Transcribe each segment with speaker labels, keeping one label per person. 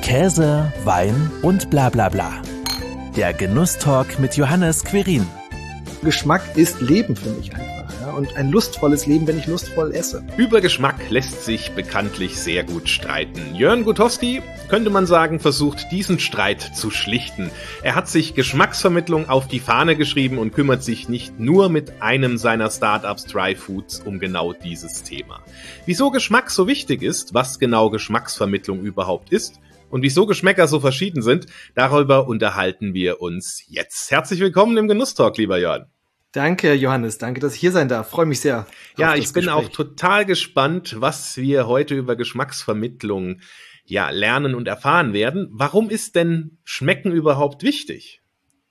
Speaker 1: Käse, Wein und bla bla bla. Der Genusstalk mit Johannes Quirin.
Speaker 2: Geschmack ist Leben für mich einfach. Ja? Und ein lustvolles Leben, wenn ich lustvoll esse.
Speaker 3: Über Geschmack lässt sich bekanntlich sehr gut streiten. Jörn Gutowski, könnte man sagen, versucht diesen Streit zu schlichten. Er hat sich Geschmacksvermittlung auf die Fahne geschrieben und kümmert sich nicht nur mit einem seiner Startups Dry Foods um genau dieses Thema. Wieso Geschmack so wichtig ist, was genau Geschmacksvermittlung überhaupt ist und wieso Geschmäcker so verschieden sind, darüber unterhalten wir uns jetzt. Herzlich willkommen im Genusstalk, lieber Jörn.
Speaker 2: Danke, Johannes. Danke, dass ich hier sein darf. Freue mich sehr.
Speaker 3: Ja, ich bin auch total gespannt, was wir heute über Geschmacksvermittlung lernen und erfahren werden. Warum ist denn Schmecken überhaupt wichtig?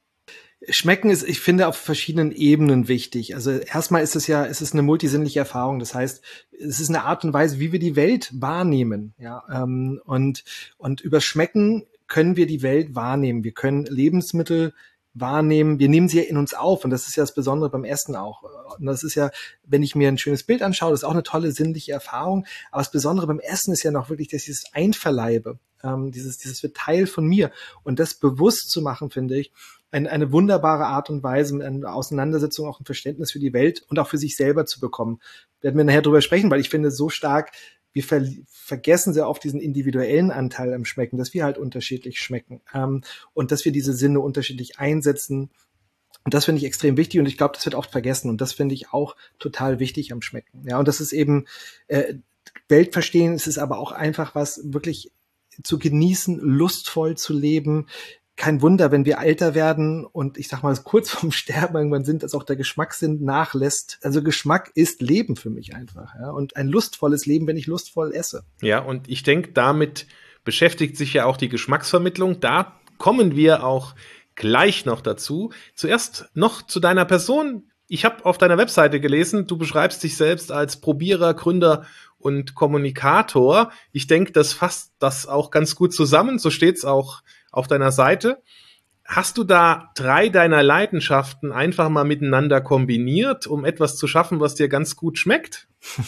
Speaker 2: Schmecken ist, ich finde, auf verschiedenen Ebenen wichtig. Also erstmal ist es eine multisinnliche Erfahrung. Das heißt, es ist eine Art und Weise, wie wir die Welt wahrnehmen. Ja, und über Schmecken können wir die Welt wahrnehmen. Wir können Lebensmittel wahrnehmen. Wir nehmen sie ja in uns auf. Und das ist ja das Besondere beim Essen auch. Und das ist ja, wenn ich mir ein schönes Bild anschaue, das ist auch eine tolle sinnliche Erfahrung. Aber das Besondere beim Essen ist ja noch wirklich, dass ich es einverleibe. Dieses wird Teil von mir. Und das bewusst zu machen, finde ich, eine wunderbare Art und Weise, mit einer Auseinandersetzung auch ein Verständnis für die Welt und auch für sich selber zu bekommen. Werden wir nachher drüber sprechen, weil ich finde so stark, wir vergessen sehr oft diesen individuellen Anteil am Schmecken, dass wir halt unterschiedlich schmecken und dass wir diese Sinne unterschiedlich einsetzen. Und das finde ich extrem wichtig und ich glaube, das wird oft vergessen und das finde ich auch total wichtig am Schmecken. Ja, und das ist eben Weltverstehen, es ist aber auch einfach was wirklich zu genießen, lustvoll zu leben. Kein Wunder, wenn wir älter werden und ich sag mal, kurz vorm Sterben irgendwann sind, dass auch der Geschmackssinn nachlässt. Also Geschmack ist Leben für mich einfach. Ja? Und ein lustvolles Leben, wenn ich lustvoll esse.
Speaker 3: Ja, und ich denke, damit beschäftigt sich ja auch die Geschmacksvermittlung. Da kommen wir auch gleich noch dazu. Zuerst noch zu deiner Person. Ich habe auf deiner Webseite gelesen, du beschreibst dich selbst als Probierer, Gründer und Kommunikator. Ich denke, das fasst das auch ganz gut zusammen. So steht's auch auf deiner Seite. Hast du da 3 deiner Leidenschaften einfach mal miteinander kombiniert, um etwas zu schaffen, was dir ganz gut schmeckt?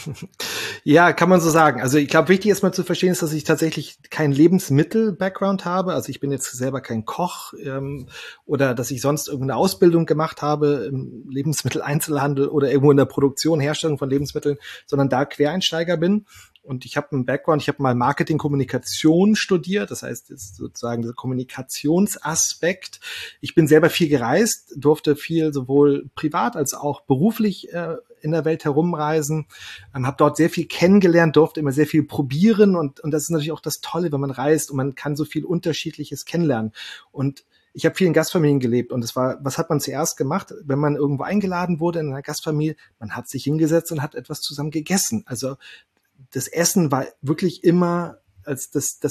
Speaker 2: Ja, kann man so sagen. Also ich glaube, wichtig erstmal zu verstehen ist, dass ich tatsächlich keinen Lebensmittel-Background habe. Also ich bin jetzt selber kein Koch oder dass ich sonst irgendeine Ausbildung gemacht habe im Lebensmitteleinzelhandel oder irgendwo in der Produktion, Herstellung von Lebensmitteln, sondern da Quereinsteiger bin. Und ich habe einen Background, ich habe mal Marketing, Kommunikation studiert, das heißt ist sozusagen der Kommunikationsaspekt. Ich bin selber viel gereist, durfte viel sowohl privat als auch beruflich in der Welt herumreisen, habe dort sehr viel kennengelernt, durfte immer sehr viel probieren und das ist natürlich auch das Tolle, wenn man reist und man kann so viel Unterschiedliches kennenlernen. Und ich habe viel in Gastfamilien gelebt und was hat man zuerst gemacht, wenn man irgendwo eingeladen wurde in einer Gastfamilie? Man hat sich hingesetzt und hat etwas zusammen gegessen. Also das Essen war wirklich immer als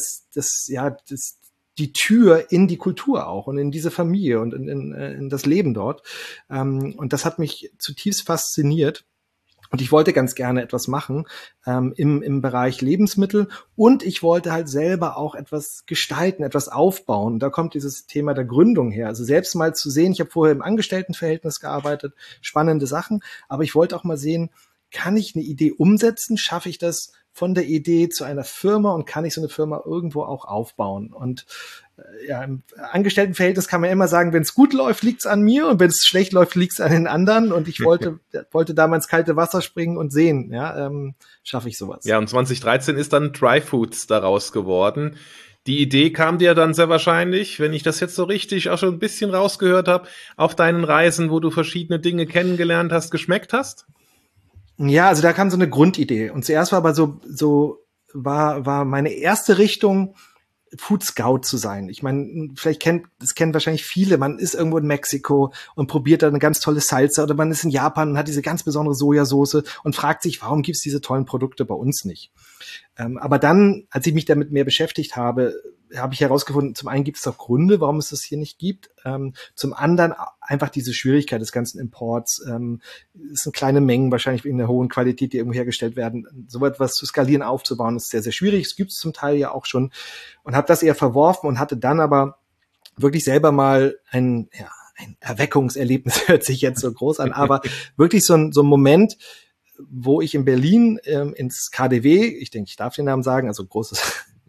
Speaker 2: die Tür in die Kultur auch und in diese Familie und in das Leben dort. Und das hat mich zutiefst fasziniert. Und ich wollte ganz gerne etwas machen im Bereich Lebensmittel und ich wollte halt selber auch etwas gestalten, etwas aufbauen. Und da kommt dieses Thema der Gründung her. Also selbst mal zu sehen, ich habe vorher im Angestelltenverhältnis gearbeitet, spannende Sachen, aber ich wollte auch mal sehen, kann ich eine Idee umsetzen? Schaffe ich das von der Idee zu einer Firma und kann ich so eine Firma irgendwo auch aufbauen? Und im Angestelltenverhältnis kann man immer sagen, wenn es gut läuft, liegt es an mir und wenn es schlecht läuft, liegt es an den anderen. Und ich wollte da mal ins kalte Wasser springen und sehen, schaffe ich sowas.
Speaker 3: Ja, und 2013 ist dann Dry Foods daraus geworden. Die Idee kam dir dann sehr wahrscheinlich, wenn ich das jetzt so richtig auch schon ein bisschen rausgehört habe, auf deinen Reisen, wo du verschiedene Dinge kennengelernt hast, geschmeckt hast?
Speaker 2: Ja, also da kam so eine Grundidee. Und zuerst war aber war meine erste Richtung, Food Scout zu sein. Ich meine, das kennen wahrscheinlich viele. Man ist irgendwo in Mexiko und probiert da eine ganz tolle Salsa oder man ist in Japan und hat diese ganz besondere Sojasauce und fragt sich, warum gibt's diese tollen Produkte bei uns nicht? Aber dann, als ich mich damit mehr beschäftigt habe, habe ich herausgefunden, zum einen gibt es auch Gründe, warum es das hier nicht gibt. Zum anderen einfach diese Schwierigkeit des ganzen Imports. Es sind kleine Mengen, wahrscheinlich in einer hohen Qualität, die irgendwo hergestellt werden. So etwas zu skalieren, aufzubauen, ist sehr, sehr schwierig. Es gibt es zum Teil ja auch schon. Und habe das eher verworfen und hatte dann aber wirklich selber mal ein Erweckungserlebnis, hört sich jetzt so groß an, aber wirklich so ein Moment, wo ich in Berlin ins KaDeWe, ich denke, ich darf den Namen sagen, also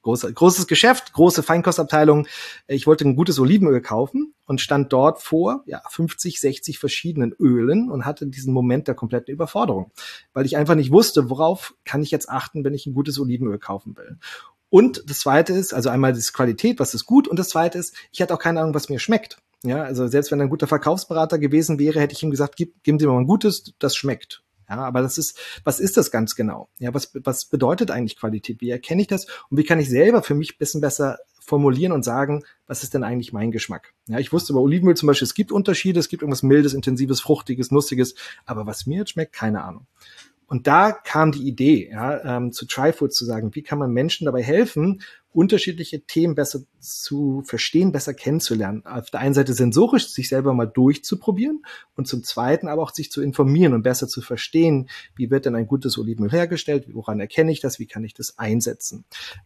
Speaker 2: großes Geschäft, große Feinkostabteilung. Ich wollte ein gutes Olivenöl kaufen und stand dort vor 50, 60 verschiedenen Ölen und hatte diesen Moment der kompletten Überforderung, weil ich einfach nicht wusste, worauf kann ich jetzt achten, wenn ich ein gutes Olivenöl kaufen will. Und das Zweite ist, also einmal die Qualität, was ist gut, und das Zweite ist, ich hatte auch keine Ahnung, was mir schmeckt. Ja, also selbst wenn er ein guter Verkaufsberater gewesen wäre, hätte ich ihm gesagt, geben Sie mir mal ein gutes, das schmeckt. Ja, aber was ist das ganz genau? Ja, was bedeutet eigentlich Qualität? Wie erkenne ich das? Und wie kann ich selber für mich ein bisschen besser formulieren und sagen, was ist denn eigentlich mein Geschmack? Ja, ich wusste bei Olivenöl zum Beispiel, es gibt Unterschiede, es gibt irgendwas Mildes, Intensives, Fruchtiges, Nussiges, aber was mir jetzt schmeckt, keine Ahnung. Und da kam die Idee, zu Tryfood zu sagen, wie kann man Menschen dabei helfen, unterschiedliche Themen besser zu verstehen, besser kennenzulernen. Auf der einen Seite sensorisch, sich selber mal durchzuprobieren und zum Zweiten aber auch sich zu informieren und besser zu verstehen, wie wird denn ein gutes Olivenöl hergestellt, woran erkenne ich das, wie kann ich das einsetzen.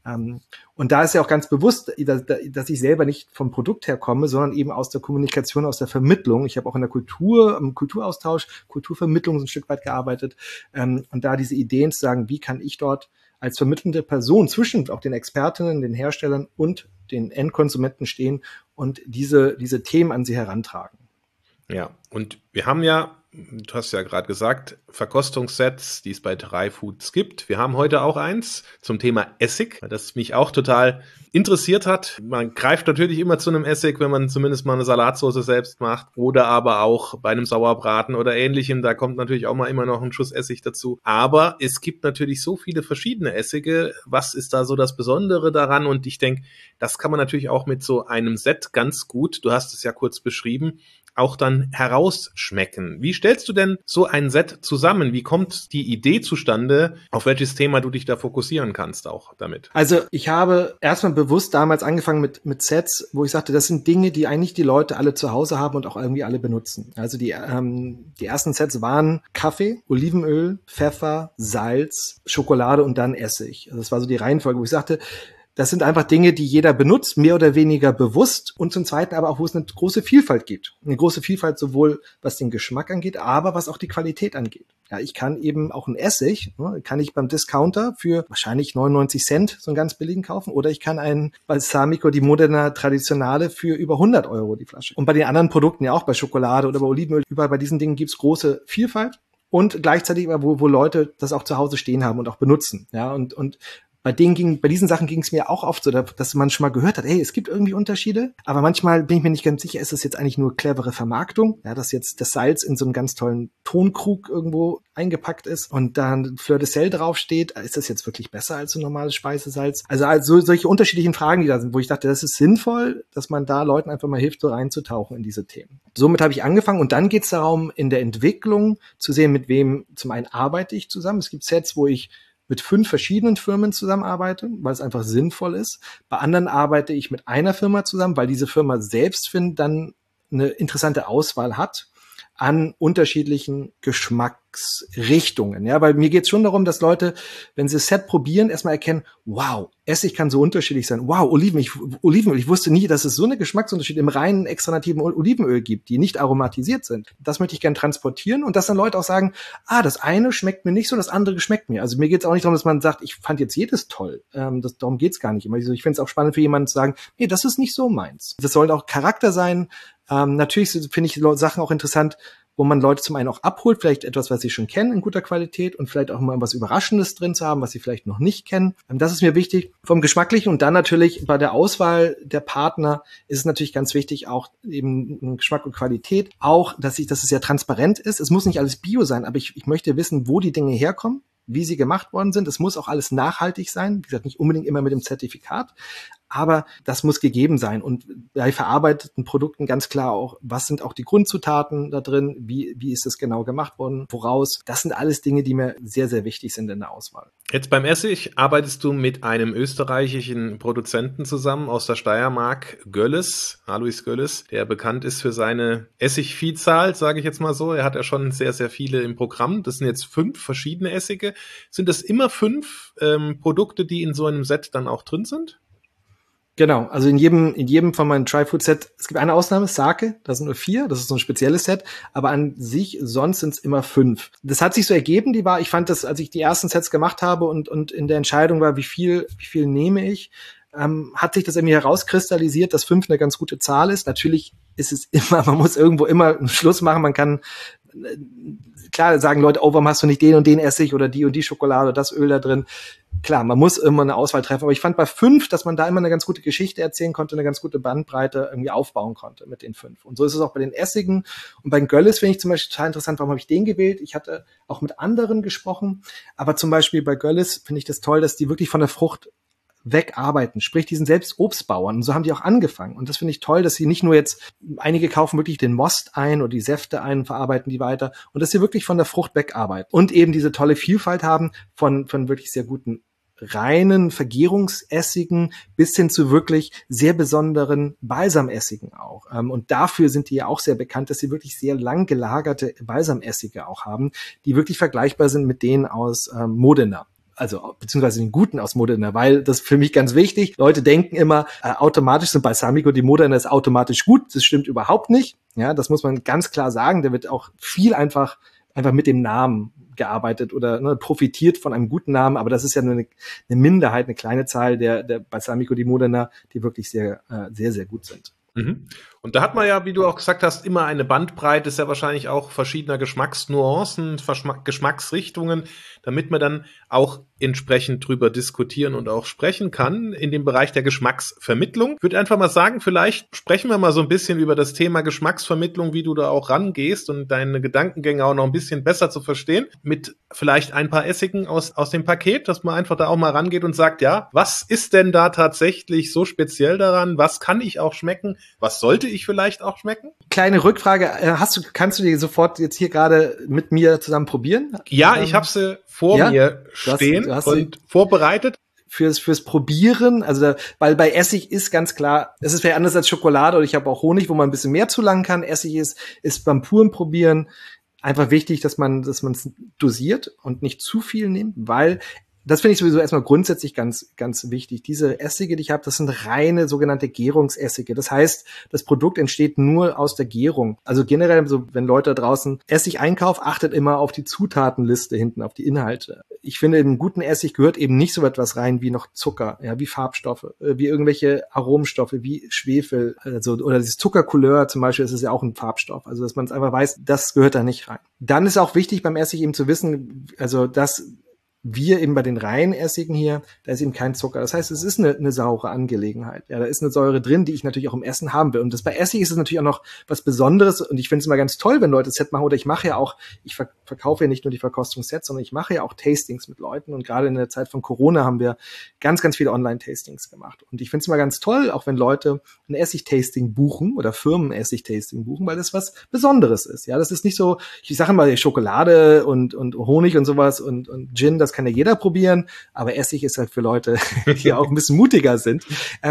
Speaker 2: Und da ist ja auch ganz bewusst, dass ich selber nicht vom Produkt her komme, sondern eben aus der Kommunikation, aus der Vermittlung. Ich habe auch in der im Kulturaustausch, Kulturvermittlung so ein Stück weit gearbeitet und da diese Ideen zu sagen, wie kann ich dort als vermittelnde Person zwischen auch den Expertinnen, den Herstellern und den Endkonsumenten stehen und diese Themen an sie herantragen.
Speaker 3: Ja, und wir haben ja, du hast ja gerade gesagt, Verkostungssets, die es bei Tryfoods gibt. Wir haben heute auch eins zum Thema Essig, das mich auch total interessiert hat. Man greift natürlich immer zu einem Essig, wenn man zumindest mal eine Salatsauce selbst macht oder aber auch bei einem Sauerbraten oder ähnlichem. Da kommt natürlich auch mal immer noch ein Schuss Essig dazu. Aber es gibt natürlich so viele verschiedene Essige. Was ist da so das Besondere daran? Und ich denke, das kann man natürlich auch mit so einem Set ganz gut, du hast es ja kurz beschrieben, auch dann herausschmecken. Wie stellst du denn so ein Set zusammen? Wie kommt die Idee zustande, auf welches Thema du dich da fokussieren kannst auch damit?
Speaker 2: Also ich habe erstmal bewusst damals angefangen mit Sets, wo ich sagte, das sind Dinge, die eigentlich die Leute alle zu Hause haben und auch irgendwie alle benutzen. Also die ersten Sets waren Kaffee, Olivenöl, Pfeffer, Salz, Schokolade und dann Essig. Also das war so die Reihenfolge, wo ich sagte, das sind einfach Dinge, die jeder benutzt, mehr oder weniger bewusst und zum Zweiten aber auch, wo es eine große Vielfalt gibt. Eine große Vielfalt sowohl, was den Geschmack angeht, aber was auch die Qualität angeht. Ja, ich kann eben auch einen Essig, kann ich beim Discounter für wahrscheinlich 99 Cent so einen ganz billigen kaufen oder ich kann einen Balsamico di Modena Tradizionale für über 100 Euro die Flasche. Und bei den anderen Produkten ja auch, bei Schokolade oder bei Olivenöl, überall bei diesen Dingen gibt's große Vielfalt und gleichzeitig wo Leute das auch zu Hause stehen haben und auch benutzen. Ja, und bei diesen Sachen ging es mir auch oft so, dass man schon mal gehört hat, hey, es gibt irgendwie Unterschiede, aber manchmal bin ich mir nicht ganz sicher, ist das jetzt eigentlich nur clevere Vermarktung, ja, dass jetzt das Salz in so einen ganz tollen Tonkrug irgendwo eingepackt ist und dann Fleur de Sel draufsteht, ist das jetzt wirklich besser als so normales Speisesalz? Also solche unterschiedlichen Fragen, die da sind, wo ich dachte, das ist sinnvoll, dass man da Leuten einfach mal hilft, so reinzutauchen in diese Themen. Somit habe ich angefangen und dann geht es darum, in der Entwicklung zu sehen, mit wem zum einen arbeite ich zusammen. Es gibt Sets, wo ich mit 5 verschiedenen Firmen zusammenarbeite, weil es einfach sinnvoll ist. Bei anderen arbeite ich mit einer Firma zusammen, weil diese Firma selbst dann eine interessante Auswahl hat an unterschiedlichen Geschmacksrichtungen. Ja, weil mir geht es schon darum, dass Leute, wenn sie das Set probieren, erstmal erkennen, wow, Essig kann so unterschiedlich sein. Wow, Olivenöl, ich wusste nie, dass es so eine Geschmacksunterschied im reinen extra nativen Olivenöl gibt, die nicht aromatisiert sind. Das möchte ich gerne transportieren und dass dann Leute auch sagen, das eine schmeckt mir nicht so, das andere schmeckt mir. Also mir geht es auch nicht darum, dass man sagt, ich fand jetzt jedes toll. Darum geht es gar nicht immer. Also ich finde es auch spannend für jemanden zu sagen, nee, das ist nicht so meins. Das soll auch Charakter sein. Natürlich finde ich Sachen auch interessant, wo man Leute zum einen auch abholt, vielleicht etwas, was sie schon kennen in guter Qualität und vielleicht auch mal was Überraschendes drin zu haben, was sie vielleicht noch nicht kennen. Das ist mir wichtig vom Geschmacklichen und dann natürlich bei der Auswahl der Partner ist es natürlich ganz wichtig, auch eben Geschmack und Qualität, auch, dass es ja transparent ist. Es muss nicht alles Bio sein, aber ich möchte wissen, wo die Dinge herkommen, wie sie gemacht worden sind. Es muss auch alles nachhaltig sein. Wie gesagt, nicht unbedingt immer mit dem Zertifikat, aber das muss gegeben sein. Und bei verarbeiteten Produkten ganz klar auch, was sind auch die Grundzutaten da drin? Wie ist das genau gemacht worden? Woraus? Das sind alles Dinge, die mir sehr, sehr wichtig sind in der Auswahl.
Speaker 3: Jetzt beim Essig arbeitest du mit einem österreichischen Produzenten zusammen aus der Steiermark, Gölles, Alois Gölles, der bekannt ist für seine Essigviehzahl, sage ich jetzt mal so. Er hat ja schon sehr, sehr viele im Programm. Das sind jetzt 5 verschiedene Essige. Sind das immer 5 Produkte, die in so einem Set dann auch drin sind?
Speaker 2: Genau, also in jedem von meinen Try-Food-Set, es gibt eine Ausnahme, Sake, da sind nur 4, das ist so ein spezielles Set, aber an sich, sonst sind es immer 5. Das hat sich so ergeben, ich fand das, als ich die ersten Sets gemacht habe und in der Entscheidung war, wie viel nehme ich, hat sich das irgendwie herauskristallisiert, dass 5 eine ganz gute Zahl ist. Natürlich ist es immer, man muss irgendwo immer einen Schluss machen, man kann klar sagen Leute, oh, warum hast du nicht den und den Essig oder die und die Schokolade oder das Öl da drin? Klar, man muss immer eine Auswahl treffen, aber ich fand bei 5, dass man da immer eine ganz gute Geschichte erzählen konnte, eine ganz gute Bandbreite irgendwie aufbauen konnte mit den 5. Und so ist es auch bei den Essigen. Und bei den Göllis finde ich zum Beispiel total interessant, warum habe ich den gewählt? Ich hatte auch mit anderen gesprochen, aber zum Beispiel bei Göllis finde ich das toll, dass die wirklich von der Frucht wegarbeiten. Sprich, die sind selbst Obstbauern und so haben die auch angefangen. Und das finde ich toll, dass sie nicht nur jetzt, einige kaufen wirklich den Most ein oder die Säfte ein und verarbeiten die weiter und dass sie wirklich von der Frucht wegarbeiten und eben diese tolle Vielfalt haben von wirklich sehr guten reinen Vergärungsessigen bis hin zu wirklich sehr besonderen Balsamessigen auch. Und dafür sind die ja auch sehr bekannt, dass sie wirklich sehr lang gelagerte Balsamessige auch haben, die wirklich vergleichbar sind mit denen aus Modena. Also beziehungsweise den guten aus Modena, weil das ist für mich ganz wichtig. Leute denken immer, automatisch sind Balsamico di Modena ist automatisch gut. Das stimmt überhaupt nicht. Ja, das muss man ganz klar sagen. Der wird auch viel einfach mit dem Namen gearbeitet oder profitiert von einem guten Namen. Aber das ist ja nur eine Minderheit, eine kleine Zahl der Balsamico di Modena, die wirklich sehr, sehr, sehr gut sind.
Speaker 3: Mhm. Und da hat man ja, wie du auch gesagt hast, immer eine Bandbreite, ist ja wahrscheinlich auch verschiedener Geschmacksnuancen, Geschmacksrichtungen, damit man dann auch entsprechend drüber diskutieren und auch sprechen kann in dem Bereich der Geschmacksvermittlung. Ich würde einfach mal sagen, vielleicht sprechen wir mal so ein bisschen über das Thema Geschmacksvermittlung, wie du da auch rangehst und deine Gedankengänge auch noch ein bisschen besser zu verstehen, mit vielleicht ein paar Essigen aus dem Paket, dass man einfach da auch mal rangeht und sagt, ja, was ist denn da tatsächlich so speziell daran? Was kann ich auch schmecken? Was sollte ich vielleicht auch schmecken?
Speaker 2: Kleine Rückfrage, kannst du die sofort jetzt hier gerade mit mir zusammen probieren?
Speaker 3: Ja, ich habe sie vor mir stehen und vorbereitet.
Speaker 2: Fürs Probieren, also weil bei Essig ist ganz klar, es ist vielleicht anders als Schokolade oder ich habe auch Honig, wo man ein bisschen mehr zulangen kann. Essig ist beim puren Probieren einfach wichtig, dass man es dosiert und nicht zu viel nimmt, weil das finde ich sowieso erstmal grundsätzlich ganz, ganz wichtig. Diese Essige, die ich habe, das sind reine sogenannte Gärungsessige. Das heißt, das Produkt entsteht nur aus der Gärung. Also generell, so wenn Leute da draußen Essig einkaufen, achtet immer auf die Zutatenliste hinten, auf die Inhalte. Ich finde, in einem guten Essig gehört eben nicht so etwas rein wie noch Zucker, ja, wie Farbstoffe, wie irgendwelche Aromenstoffe, wie Schwefel, also, oder dieses Zuckercouleur zum Beispiel, ist es ja auch ein Farbstoff. Also, dass man es einfach weiß, das gehört da nicht rein. Dann ist auch wichtig beim Essig eben zu wissen, also, dass wir eben bei den reinen Essigen hier, da ist eben kein Zucker. Das heißt, es ist eine saure Angelegenheit. Ja, da ist eine Säure drin, die ich natürlich auch im Essen haben will. Und das bei Essig ist es natürlich auch noch was Besonderes. Und ich finde es immer ganz toll, wenn Leute das Set machen. Oder ich mache ja auch, ich verkaufe ja nicht nur die Verkostungssets, sondern ich mache ja auch Tastings mit Leuten. Und gerade in der Zeit von Corona haben wir ganz, ganz viele Online-Tastings gemacht. Und ich finde es immer ganz toll, auch wenn Leute ein Essig-Tasting buchen oder Firmen Essig-Tasting buchen, weil das was Besonderes ist. Ja, das ist nicht so, ich sage immer Schokolade und Honig und sowas und Gin, das kann ja jeder probieren, aber Essig ist halt für Leute, die auch ein bisschen mutiger sind.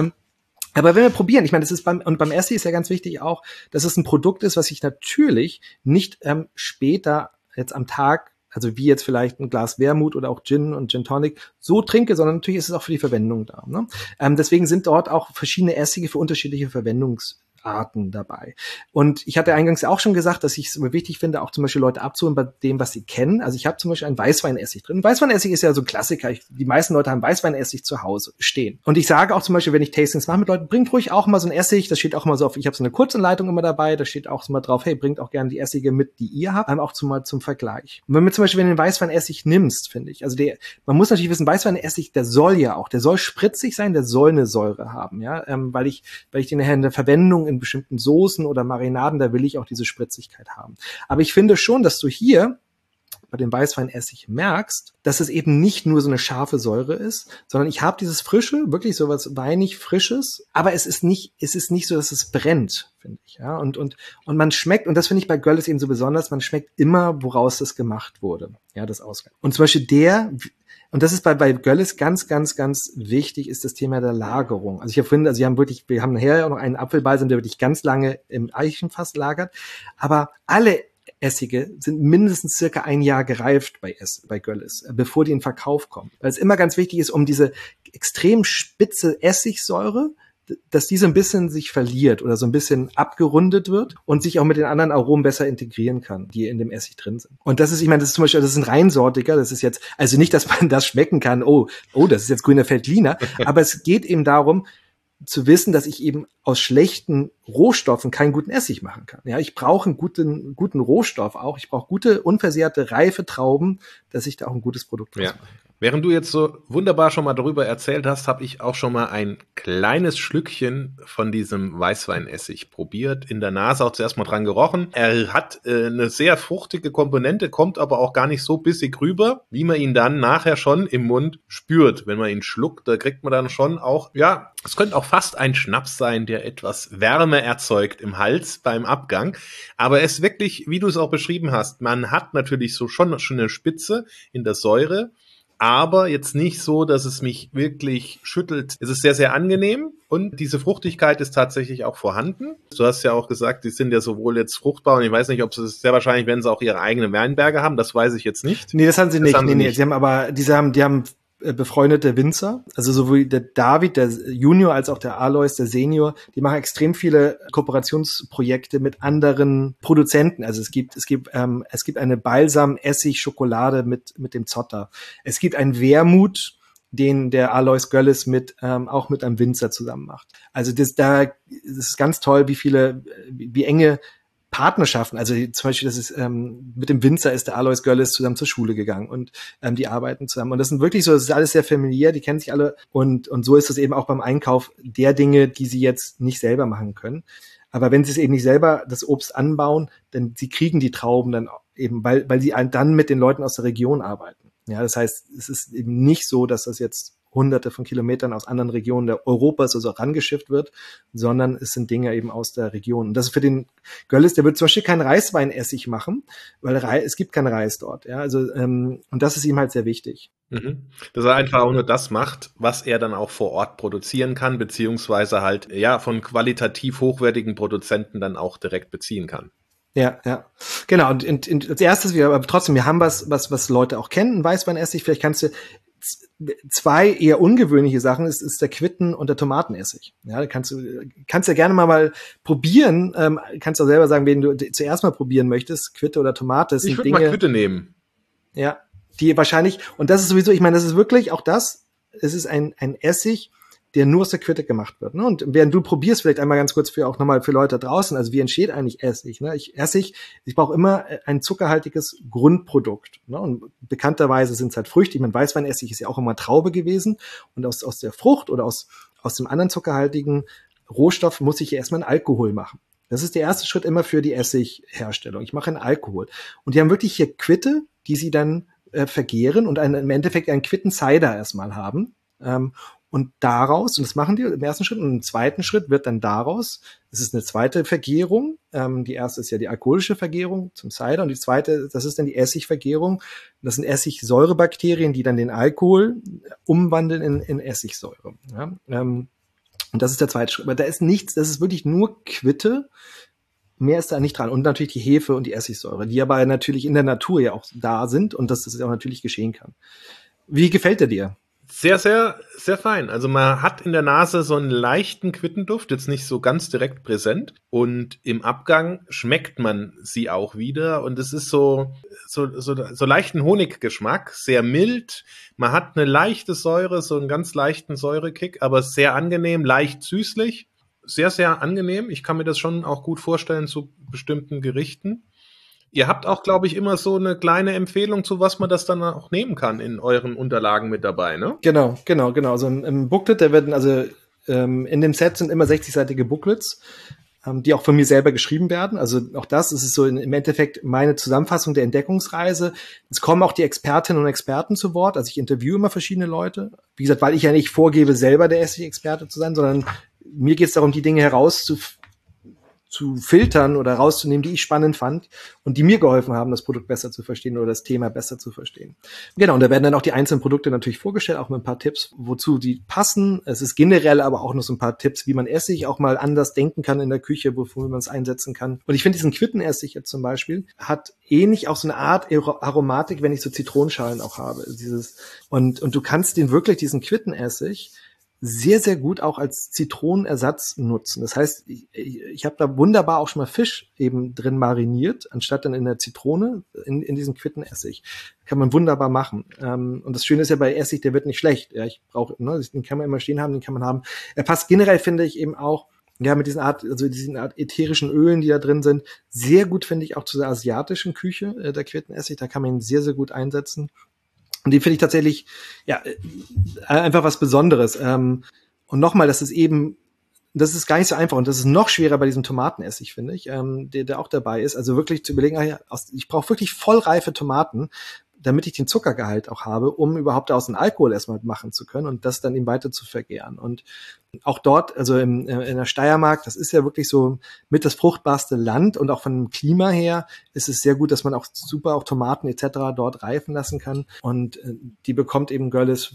Speaker 2: Aber wenn wir probieren, ich meine, das ist beim Essig ist ja ganz wichtig auch, dass es ein Produkt ist, was ich natürlich nicht später jetzt am Tag, also wie jetzt vielleicht ein Glas Wermut oder auch Gin und Gin Tonic, so trinke, sondern natürlich ist es auch für die Verwendung da. Ne? Deswegen sind dort auch verschiedene Essige für unterschiedliche Verwendungsarten dabei. Und ich hatte eingangs auch schon gesagt, dass ich es immer wichtig finde, auch zum Beispiel Leute abzuholen bei dem, was sie kennen. Also ich habe zum Beispiel einen Weißweinessig drin. Weißweinessig ist ja so ein Klassiker. Die meisten Leute haben Weißweinessig zu Hause stehen. Und ich sage auch zum Beispiel, wenn ich Tastings mache mit Leuten, bringt ruhig auch mal so ein Essig. Das steht auch immer so auf, ich habe so eine Kurzanleitung immer dabei, da steht auch so mal drauf, hey, bringt auch gerne die Essige mit, die ihr habt, auch zum Vergleich. Und wenn du zum Beispiel den Weißweinessig nimmst, finde ich, also man muss natürlich wissen, Weißweinessig, der soll spritzig sein, der soll eine Säure haben, ja, weil ich den nachher in der Verwendung in bestimmten Soßen oder Marinaden, da will ich auch diese Spritzigkeit haben. Aber ich finde schon, dass du hier bei dem Weißweinessig merkst, dass es eben nicht nur so eine scharfe Säure ist, sondern ich habe dieses Frische, wirklich so was weinig Frisches, aber es ist nicht so, dass es brennt, finde ich. Ja? Und man schmeckt, und das finde ich bei Göllis eben so besonders, man schmeckt immer, woraus das gemacht wurde. Ja, das Ausgang. Und zum Beispiel und das ist bei Göllis ganz, ganz, ganz wichtig, ist das Thema der Lagerung. Also wir haben nachher auch noch einen Apfelbalsam, der wirklich ganz lange im Eichenfass lagert. Aber alle Essige sind mindestens circa 1 Jahr gereift bei Göllis, bevor die in Verkauf kommen. Weil es immer ganz wichtig ist, um diese extrem spitze Essigsäure dass die so ein bisschen sich verliert oder so ein bisschen abgerundet wird und sich auch mit den anderen Aromen besser integrieren kann, die in dem Essig drin sind. Und das ist, ich meine, das ist zum Beispiel, das ist ein reinsortiger, das ist jetzt, also nicht, dass man das schmecken kann, oh, das ist jetzt grüner Veltliner, aber es geht eben darum, zu wissen, dass ich eben aus schlechten Rohstoffen keinen guten Essig machen kann. Ja, ich brauche einen guten Rohstoff auch. Ich brauche gute, unversehrte, reife Trauben, dass ich da auch ein gutes Produkt draus machen kann.
Speaker 3: Während du jetzt so wunderbar schon mal darüber erzählt hast, habe ich auch schon mal ein kleines Schlückchen von diesem Weißweinessig probiert. In der Nase auch zuerst mal dran gerochen. Er hat eine sehr fruchtige Komponente, kommt aber auch gar nicht so bissig rüber, wie man ihn dann nachher schon im Mund spürt. Wenn man ihn schluckt, da kriegt man dann schon auch, ja, es könnte auch fast ein Schnaps sein, der etwas Wärme erzeugt im Hals beim Abgang. Aber es ist wirklich, wie du es auch beschrieben hast, man hat natürlich so schon eine Spitze in der Säure, aber jetzt nicht so, dass es mich wirklich schüttelt. Es ist sehr, sehr angenehm und diese Fruchtigkeit ist tatsächlich auch vorhanden. Du hast ja auch gesagt, die sind ja sowohl jetzt fruchtbar und ich weiß nicht, ob sie es sehr wahrscheinlich, wenn sie auch ihre eigenen Weinberge haben, das weiß ich jetzt nicht.
Speaker 2: Nee, das haben sie nicht. Nee. Sie haben aber, die haben befreundete Winzer, also sowohl der David, der Junior, als auch der Alois, der Senior, die machen extrem viele Kooperationsprojekte mit anderen Produzenten. Also es gibt eine Balsam-Essig-Schokolade mit dem Zotter. Es gibt einen Wermut, den der Alois Göllis auch mit einem Winzer zusammen macht. Also das ist ganz toll, wie enge Partnerschaften, also zum Beispiel, das ist mit dem Winzer ist der Alois Göllis zusammen zur Schule gegangen und die arbeiten zusammen. Und das sind wirklich so, das ist alles sehr familiär, die kennen sich alle und so ist es eben auch beim Einkauf der Dinge, die sie jetzt nicht selber machen können. Aber wenn sie es eben nicht selber das Obst anbauen, dann sie kriegen die Trauben dann eben, weil sie dann mit den Leuten aus der Region arbeiten. Ja, das heißt, es ist eben nicht so, dass das jetzt Hunderte von Kilometern aus anderen Regionen der Europas also rangeschifft wird, sondern es sind Dinge eben aus der Region. Und das ist für den Göllis, der wird zum Beispiel keinen Reisweinessig machen, weil es gibt keinen Reis dort. Ja, also und das ist ihm halt sehr wichtig.
Speaker 3: Dass er einfach auch nur das macht, was er dann auch vor Ort produzieren kann, beziehungsweise halt von qualitativ hochwertigen Produzenten dann auch direkt beziehen kann.
Speaker 2: Ja, genau. Und als erstes, aber trotzdem, wir haben was Leute auch kennen, ein Weißweinessig. Vielleicht kannst du zwei eher ungewöhnliche Sachen ist der Quitten und der Tomatenessig. Ja, kannst ja gerne mal probieren. Kannst auch selber sagen, wen du zuerst mal probieren möchtest, Quitte oder Tomate.
Speaker 3: Ich würde mal Quitte nehmen.
Speaker 2: Ja, die wahrscheinlich, und das ist sowieso, ich meine, das ist wirklich auch es ist ein Essig, der nur aus der Quitte gemacht wird. Ne? Und während du probierst, vielleicht einmal ganz kurz auch nochmal für Leute draußen, also wie entsteht eigentlich Essig? Ne? Ich brauche immer ein zuckerhaltiges Grundprodukt. Ne? Und bekannterweise sind es halt Früchte. Ich meine, Weißweinessig ist ja auch immer Traube gewesen. Und aus der Frucht oder aus dem anderen zuckerhaltigen Rohstoff muss ich ja erstmal einen Alkohol machen. Das ist der erste Schritt immer für die Essigherstellung. Ich mache einen Alkohol. Und die haben wirklich hier Quitte, die sie dann vergären und im Endeffekt einen Quitten-Cider erstmal haben. Und daraus, und das machen die im ersten Schritt, und im zweiten Schritt wird dann daraus, das ist eine zweite Vergärung, die erste ist ja die alkoholische Vergärung zum Cider und die zweite, das ist dann die Essigvergärung. Das sind Essigsäurebakterien, die dann den Alkohol umwandeln in Essigsäure. Ja? Und das ist der zweite Schritt. Aber da ist nichts, das ist wirklich nur Quitte, mehr ist da nicht dran. Und natürlich die Hefe und die Essigsäure, die aber natürlich in der Natur ja auch da sind und dass das auch natürlich geschehen kann. Wie gefällt der dir?
Speaker 3: Sehr, sehr, sehr fein. Also man hat in der Nase so einen leichten Quittenduft, jetzt nicht so ganz direkt präsent. Und im Abgang schmeckt man sie auch wieder. Und es ist so leichten Honiggeschmack, sehr mild. Man hat eine leichte Säure, so einen ganz leichten Säurekick, aber sehr angenehm, leicht süßlich. Sehr, sehr angenehm. Ich kann mir das schon auch gut vorstellen zu bestimmten Gerichten. Ihr habt auch, glaube ich, immer so eine kleine Empfehlung, zu was man das dann auch nehmen kann in euren Unterlagen mit dabei, ne?
Speaker 2: Genau. Also im Booklet, in dem Set sind immer 60-seitige Booklets, die auch von mir selber geschrieben werden. Also auch das ist so im Endeffekt meine Zusammenfassung der Entdeckungsreise. Es kommen auch die Expertinnen und Experten zu Wort. Also ich interviewe immer verschiedene Leute. Wie gesagt, weil ich ja nicht vorgebe, selber der Essig-Experte zu sein, sondern mir geht es darum, die Dinge zu filtern oder rauszunehmen, die ich spannend fand und die mir geholfen haben, das Produkt besser zu verstehen oder das Thema besser zu verstehen. Genau, und da werden dann auch die einzelnen Produkte natürlich vorgestellt, auch mit ein paar Tipps, wozu die passen. Es ist generell aber auch noch so ein paar Tipps, wie man Essig auch mal anders denken kann in der Küche, wofür man es einsetzen kann. Und ich finde, diesen Quittenessig jetzt zum Beispiel hat ähnlich auch so eine Art Aromatik, wenn ich so Zitronenschalen auch habe. Und du kannst den wirklich, diesen Quittenessig, sehr, sehr gut auch als Zitronenersatz nutzen. Das heißt, ich habe da wunderbar auch schon mal Fisch eben drin mariniert, anstatt dann in der Zitrone, in diesen Quittenessig. Kann man wunderbar machen. Und das Schöne ist ja bei Essig, der wird nicht schlecht. Ja, ich brauche, den kann man immer stehen haben, den kann man haben. Er passt generell, finde ich, eben auch ja, mit diesen Art ätherischen Ölen, die da drin sind, sehr gut, finde ich, auch zu der asiatischen Küche, der Quittenessig. Da kann man ihn sehr, sehr gut einsetzen. Und die finde ich tatsächlich, ja, einfach was Besonderes. Und nochmal, das ist gar nicht so einfach und das ist noch schwerer bei diesem Tomatenessig, finde ich, der auch dabei ist. Also wirklich zu überlegen, ich brauche wirklich vollreife Tomaten, damit ich den Zuckergehalt auch habe, um überhaupt daraus einen Alkohol erstmal machen zu können und das dann eben weiter zu vergären. Und auch dort, also in der Steiermark, das ist ja wirklich so mit das fruchtbarste Land und auch von dem Klima her ist es sehr gut, dass man auch super auch Tomaten etc. dort reifen lassen kann und die bekommt eben Görlitz.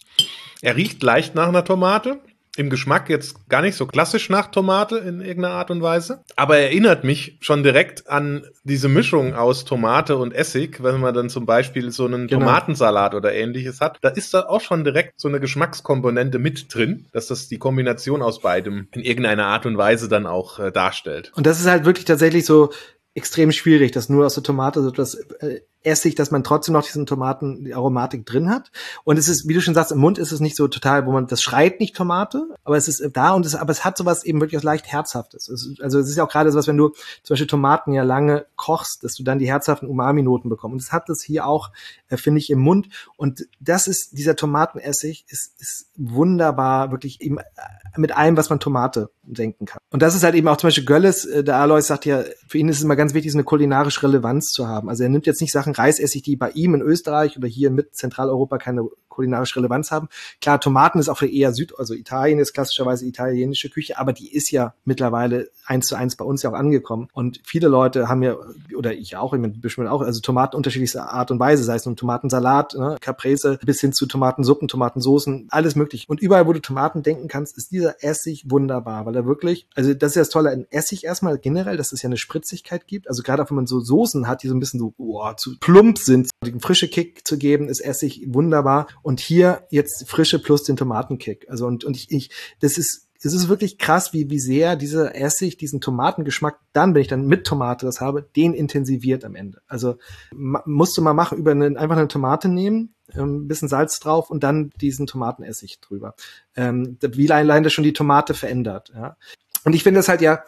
Speaker 3: Er riecht leicht nach einer Tomate. Im Geschmack jetzt gar nicht so klassisch nach Tomate in irgendeiner Art und Weise. Aber erinnert mich schon direkt an diese Mischung aus Tomate und Essig, wenn man dann zum Beispiel so einen Tomatensalat oder Ähnliches hat. Da ist da auch schon direkt so eine Geschmackskomponente mit drin, dass das die Kombination aus beidem in irgendeiner Art und Weise dann auch darstellt.
Speaker 2: Und das ist halt wirklich tatsächlich so extrem schwierig, dass nur aus der Tomate so etwas Essig, dass man trotzdem noch diesen Tomaten, die Aromatik drin hat. Und es ist, wie du schon sagst, im Mund ist es nicht so total, das schreit nicht Tomate, aber es ist da und aber es hat sowas eben wirklich was leicht Herzhaftes. Also es ist ja auch gerade sowas, wenn du zum Beispiel Tomaten ja lange kochst, dass du dann die herzhaften Umami-Noten bekommst. Und das hat das hier auch, finde ich, im Mund. Und dieser Tomatenessig ist wunderbar, wirklich eben mit allem, was man Tomate denken kann. Und das ist halt eben auch zum Beispiel Görlitz, der Alois sagt ja, für ihn ist es immer ganz wichtig, eine kulinarische Relevanz zu haben. Also er nimmt jetzt nicht Sachen Reisessig, die bei ihm in Österreich oder hier in Zentraleuropa keine kulinarische Relevanz haben. Klar, Tomaten ist auch für eher also Italien ist klassischerweise italienische Küche, aber die ist ja mittlerweile 1:1 bei uns ja auch angekommen. Und viele Leute haben ja, oder ich auch, ich meine, bestimmt auch, also Tomaten unterschiedlichster Art und Weise, sei es nun Tomatensalat, Caprese, bis hin zu Tomatensuppen, Tomatensoßen, alles möglich. Und überall, wo du Tomaten denken kannst, ist dieser Essig wunderbar, weil er wirklich, also das ist ja das Tolle an Essig erstmal generell, dass es ja eine Spritzigkeit gibt. Also gerade auch wenn man so Soßen hat, die so ein bisschen so zu plump sind, den frische Kick zu geben, ist Essig wunderbar. Und hier jetzt Frische plus den Tomatenkick. Also und es ist wirklich krass, wie sehr dieser Essig, diesen Tomatengeschmack dann, wenn ich dann mit Tomate das habe, den intensiviert am Ende. Also musst du mal machen, einfach eine Tomate nehmen, ein bisschen Salz drauf und dann diesen Tomatenessig drüber. Wie allein das schon die Tomate verändert. Ja. Und ich finde das halt ja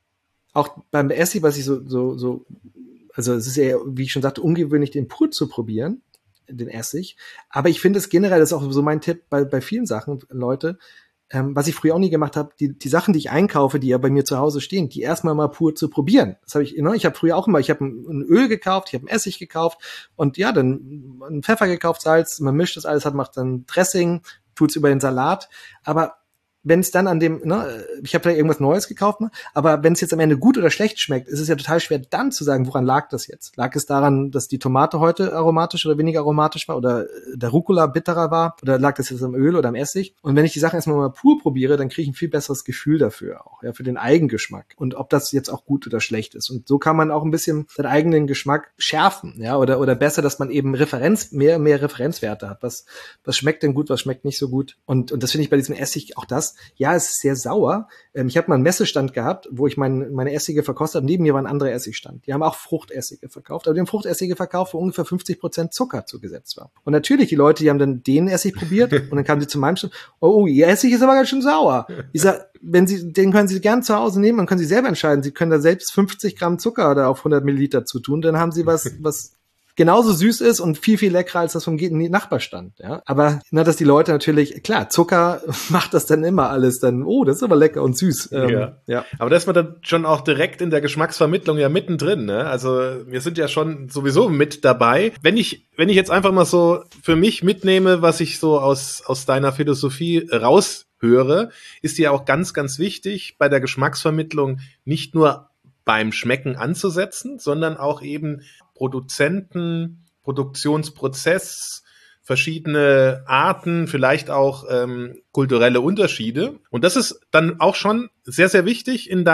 Speaker 2: auch beim Essig, was ich so also es ist ja, wie ich schon sagte, ungewöhnlich, den pur zu probieren, den Essig. Aber ich finde es generell, das ist auch so mein Tipp bei vielen Sachen, Leute, was ich früher auch nie gemacht habe, die Sachen, die ich einkaufe, die ja bei mir zu Hause stehen, die erstmal mal pur zu probieren. Das habe ich habe früher auch immer, ich habe ein Öl gekauft, ich habe einen Essig gekauft und ja, dann einen Pfeffer gekauft, Salz, man mischt das alles, macht dann Dressing, tut's über den Salat, aber wenn es dann an dem, ich habe da irgendwas Neues gekauft, aber wenn es jetzt am Ende gut oder schlecht schmeckt, ist es ja total schwer dann zu sagen, woran lag das jetzt? Lag es daran, dass die Tomate heute aromatisch oder weniger aromatisch war oder der Rucola bitterer war oder lag das jetzt am Öl oder am Essig? Und wenn ich die Sachen erstmal mal pur probiere, dann kriege ich ein viel besseres Gefühl dafür auch, ja, für den Eigengeschmack und ob das jetzt auch gut oder schlecht ist. Und so kann man auch ein bisschen seinen eigenen Geschmack schärfen, ja, oder besser, dass man eben mehr Referenzwerte hat. Was schmeckt denn gut, was schmeckt nicht so gut? Und das finde ich bei diesem Essig auch das. Ja, es ist sehr sauer. Ich habe mal einen Messestand gehabt, wo ich meine Essige verkostet habe. Neben mir war ein anderer Essigstand. Die haben auch Fruchtessige verkauft, aber die haben Fruchtessige verkauft, wo ungefähr 50% Zucker zugesetzt war. Und natürlich, die Leute, die haben dann den Essig probiert und dann kamen sie zu meinem Stand, oh, ihr Essig ist aber ganz schön sauer. Ich sag, den können Sie gern zu Hause nehmen, dann können Sie selber entscheiden. Sie können da selbst 50 Gramm Zucker da auf 100 Milliliter zu tun, dann haben Sie was genauso süß ist und viel, viel leckerer als das vom Nachbarstand, ja. Aber, dass die Leute natürlich, klar, Zucker macht das dann immer alles dann, das ist aber lecker und süß.
Speaker 3: Ja. Aber da ist man dann schon auch direkt in der Geschmacksvermittlung ja mittendrin, ne? Also, wir sind ja schon sowieso mit dabei. Wenn ich jetzt einfach mal so für mich mitnehme, was ich so aus deiner Philosophie raushöre, ist ja auch ganz, ganz wichtig, bei der Geschmacksvermittlung nicht nur beim Schmecken anzusetzen, sondern auch eben Produzenten, Produktionsprozess, verschiedene Arten, vielleicht auch kulturelle Unterschiede. Und das ist dann auch schon sehr, sehr wichtig in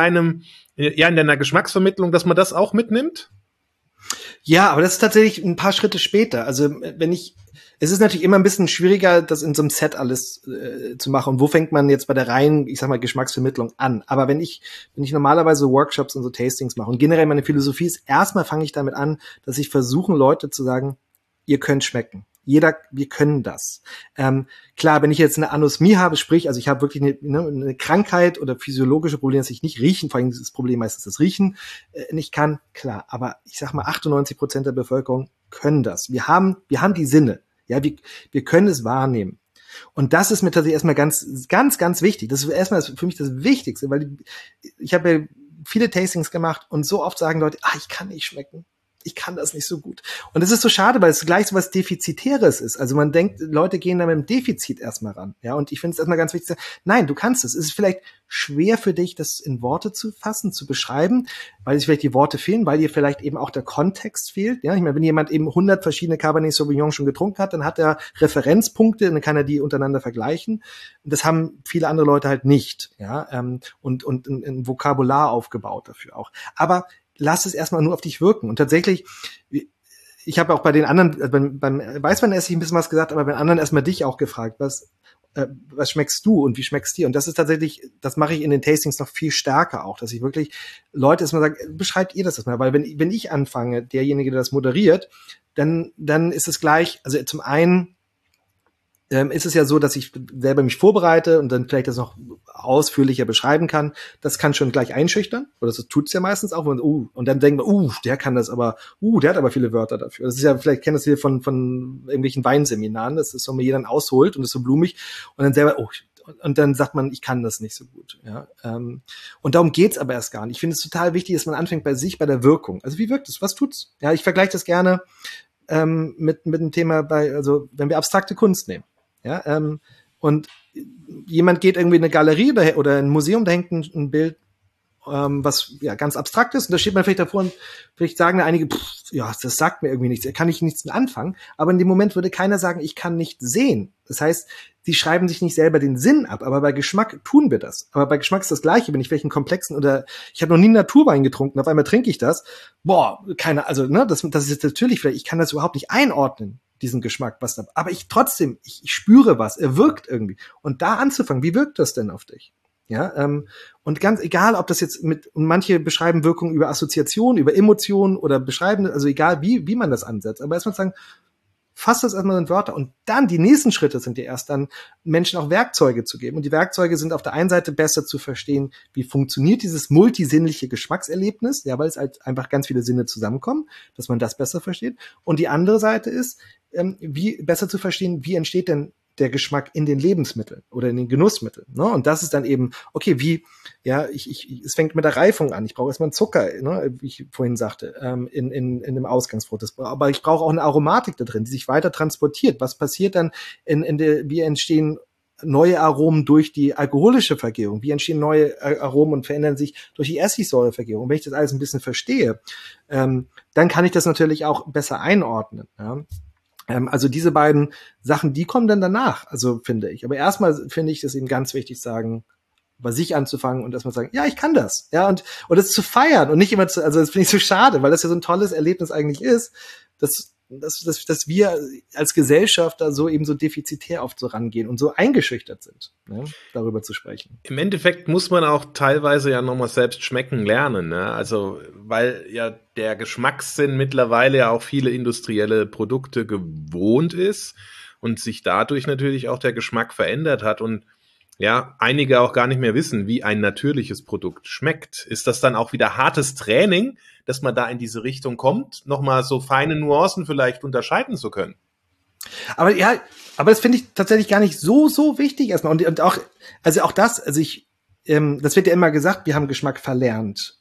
Speaker 3: deiner Geschmacksvermittlung, dass man das auch mitnimmt?
Speaker 2: Ja, aber das ist tatsächlich ein paar Schritte später. Also wenn ich Es ist natürlich immer ein bisschen schwieriger, das in so einem Set alles zu machen. Und wo fängt man jetzt bei der reinen, ich sag mal, Geschmacksvermittlung an? Aber wenn ich normalerweise Workshops und so Tastings mache und generell meine Philosophie ist, erstmal fange ich damit an, dass ich versuche, Leute zu sagen, ihr könnt schmecken. Wir können das. Klar, wenn ich jetzt eine Anosmie habe, sprich, also ich habe wirklich eine Krankheit oder physiologische Probleme, dass ich nicht riechen, vor allem das Problem meistens das Riechen nicht kann, klar. Aber ich sag mal, 98% der Bevölkerung können das. Wir haben die Sinne. Ja, wir können es wahrnehmen. Und das ist mir tatsächlich erstmal ganz, ganz, ganz wichtig. Das ist erstmal für mich das Wichtigste, weil ich habe ja viele Tastings gemacht und so oft sagen Leute, ich kann nicht schmecken. Ich kann das nicht so gut. Und das ist so schade, weil es gleich so was Defizitäres ist. Also man denkt, Leute gehen da mit dem Defizit erstmal ran. Ja, und ich finde es erstmal ganz wichtig, nein, du kannst es. Es ist vielleicht schwer für dich, das in Worte zu fassen, zu beschreiben, weil es vielleicht die Worte fehlen, weil dir vielleicht eben auch der Kontext fehlt. Ja, ich meine, wenn jemand eben 100 verschiedene Cabernet Sauvignon schon getrunken hat, dann hat er Referenzpunkte, dann kann er die untereinander vergleichen. Und das haben viele andere Leute halt nicht. Ja, und ein Vokabular aufgebaut dafür auch. Aber lass es erstmal nur auf dich wirken. Und tatsächlich, ich habe auch bei den anderen, beim Weißwein esse ich ein bisschen was gesagt, aber bei den anderen erstmal dich auch gefragt, was schmeckst du und wie schmeckst dir? Und das ist tatsächlich, das mache ich in den Tastings noch viel stärker auch, dass ich wirklich Leute erstmal sage, beschreibt ihr das erstmal? Weil wenn ich anfange, derjenige, der das moderiert, dann ist es gleich, also zum einen ist es ja so, dass ich selber mich vorbereite und dann vielleicht das noch ausführlicher beschreiben kann. Das kann schon gleich einschüchtern, oder das tut's ja meistens auch. Und dann denkt man, der kann das aber, der hat aber viele Wörter dafür. Das ist ja, vielleicht kennt das hier von irgendwelchen Weinseminaren, das ist so, mir jeder ausholt und ist so blumig und dann selber, und dann sagt man, ich kann das nicht so gut. Ja, und darum geht's aber erst gar nicht. Ich finde es total wichtig, dass man anfängt bei sich, bei der Wirkung. Also wie wirkt es? Was tut's? Ja, ich vergleiche das gerne mit dem Thema also wenn wir abstrakte Kunst nehmen. Ja, und jemand geht irgendwie in eine Galerie oder in ein Museum, da hängt ein Bild, was ja ganz abstrakt ist, und da steht man vielleicht davor und vielleicht sagen da einige, das sagt mir irgendwie nichts, da kann ich nichts mit anfangen, aber in dem Moment würde keiner sagen, ich kann nicht sehen. Das heißt, sie schreiben sich nicht selber den Sinn ab, aber bei Geschmack tun wir das. Aber bei Geschmack ist das Gleiche, wenn ich vielleicht einen komplexen oder ich habe noch nie einen Naturwein getrunken, auf einmal trinke ich das, das ist jetzt natürlich vielleicht, ich kann das überhaupt nicht einordnen, diesen Geschmack, was da, aber ich spüre was, er wirkt irgendwie. Und da anzufangen, wie wirkt das denn auf dich? Ja, und ganz egal, ob das jetzt und manche beschreiben Wirkung über Assoziation, über Emotionen oder beschreiben, also egal wie man das ansetzt, aber erstmal sagen, fass das erstmal in Wörter und dann die nächsten Schritte sind ja erst dann, Menschen auch Werkzeuge zu geben. Und die Werkzeuge sind auf der einen Seite besser zu verstehen, wie funktioniert dieses multisinnliche Geschmackserlebnis, ja, weil es halt einfach ganz viele Sinne zusammenkommen, dass man das besser versteht. Und die andere Seite ist, wie besser zu verstehen, wie entsteht denn der Geschmack in den Lebensmitteln oder in den Genussmitteln. Ne? Und das ist dann eben, okay, es fängt mit der Reifung an. Ich brauche erstmal einen Zucker, ne, wie ich vorhin sagte, in dem Ausgangsbrot. Aber ich brauche auch eine Aromatik da drin, die sich weiter transportiert. Was passiert dann wie entstehen neue Aromen durch die alkoholische Vergärung? Wie entstehen neue Aromen und verändern sich durch die Essigsäurevergärung? Und wenn ich das alles ein bisschen verstehe, dann kann ich das natürlich auch besser einordnen. Ja? Also diese beiden Sachen, die kommen dann danach, also finde ich. Aber erstmal finde ich das eben ganz wichtig, sagen, bei sich anzufangen und erstmal sagen, ja, ich kann das. Ja, und das zu feiern und nicht immer also das finde ich so schade, weil das ja so ein tolles Erlebnis eigentlich ist, dass wir als Gesellschaft da so eben so defizitär oft so rangehen und so eingeschüchtert sind, ne, darüber zu sprechen.
Speaker 3: Im Endeffekt muss man auch teilweise ja nochmal selbst schmecken lernen, ne? Also, weil ja der Geschmackssinn mittlerweile ja auch viele industrielle Produkte gewohnt ist und sich dadurch natürlich auch der Geschmack verändert hat und ja, einige auch gar nicht mehr wissen, wie ein natürliches Produkt schmeckt. Ist das dann auch wieder hartes Training, dass man da in diese Richtung kommt, nochmal so feine Nuancen vielleicht unterscheiden zu können?
Speaker 2: Aber das finde ich tatsächlich gar nicht so wichtig erstmal. Und auch, das wird ja immer gesagt, wir haben Geschmack verlernt.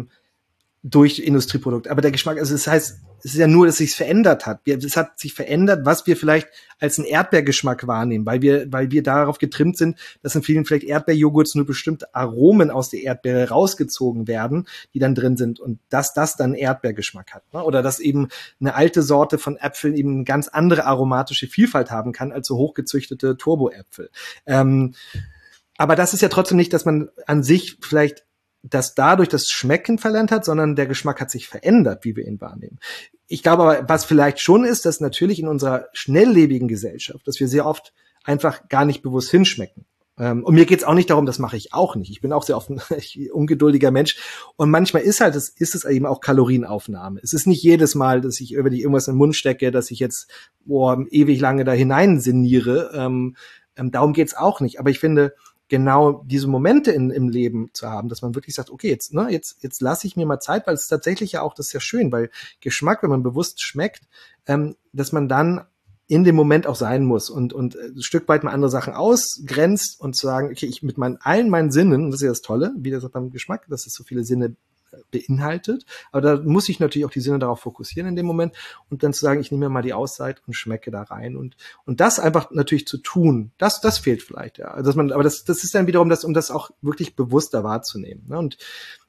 Speaker 2: Durch Industrieprodukte. Aber der Geschmack, also das heißt, es ist ja nur, dass es sich verändert hat. Es hat sich verändert, was wir vielleicht als einen Erdbeergeschmack wahrnehmen, weil wir darauf getrimmt sind, dass in vielen vielleicht Erdbeerjoghurts nur bestimmte Aromen aus der Erdbeere rausgezogen werden, die dann drin sind und dass das dann Erdbeergeschmack hat. Ne? Oder dass eben eine alte Sorte von Äpfeln eben eine ganz andere aromatische Vielfalt haben kann als so hochgezüchtete Turboäpfel. Aber das ist ja trotzdem nicht, dass man an sich vielleicht dass dadurch das Schmecken verlernt hat, sondern der Geschmack hat sich verändert, wie wir ihn wahrnehmen. Ich glaube aber, was vielleicht schon ist, dass natürlich in unserer schnelllebigen Gesellschaft, dass wir sehr oft einfach gar nicht bewusst hinschmecken. Und mir geht's auch nicht darum, das mache ich auch nicht. Ich bin auch sehr oft ein ungeduldiger Mensch. Und manchmal ist es eben auch Kalorienaufnahme. Es ist nicht jedes Mal, dass ich irgendwas in den Mund stecke, dass ich jetzt ewig lange da hineinsinniere. Darum geht's auch nicht. Aber ich finde, genau diese Momente im Leben zu haben, dass man wirklich sagt, okay, jetzt lasse ich mir mal Zeit, weil es tatsächlich ja auch, das ist ja schön, weil Geschmack, wenn man bewusst schmeckt, dass man dann in dem Moment auch sein muss und ein Stück weit mal andere Sachen ausgrenzt und zu sagen, okay, ich mit allen meinen Sinnen, das ist ja das Tolle, wie das beim Geschmack, dass es so viele Sinne beinhaltet, aber da muss ich natürlich auch die Sinne darauf fokussieren in dem Moment und dann zu sagen, ich nehme mir mal die Auszeit und schmecke da rein und das einfach natürlich zu tun, das fehlt vielleicht, ja, aber das ist dann wiederum um das auch wirklich bewusster wahrzunehmen, ne? Und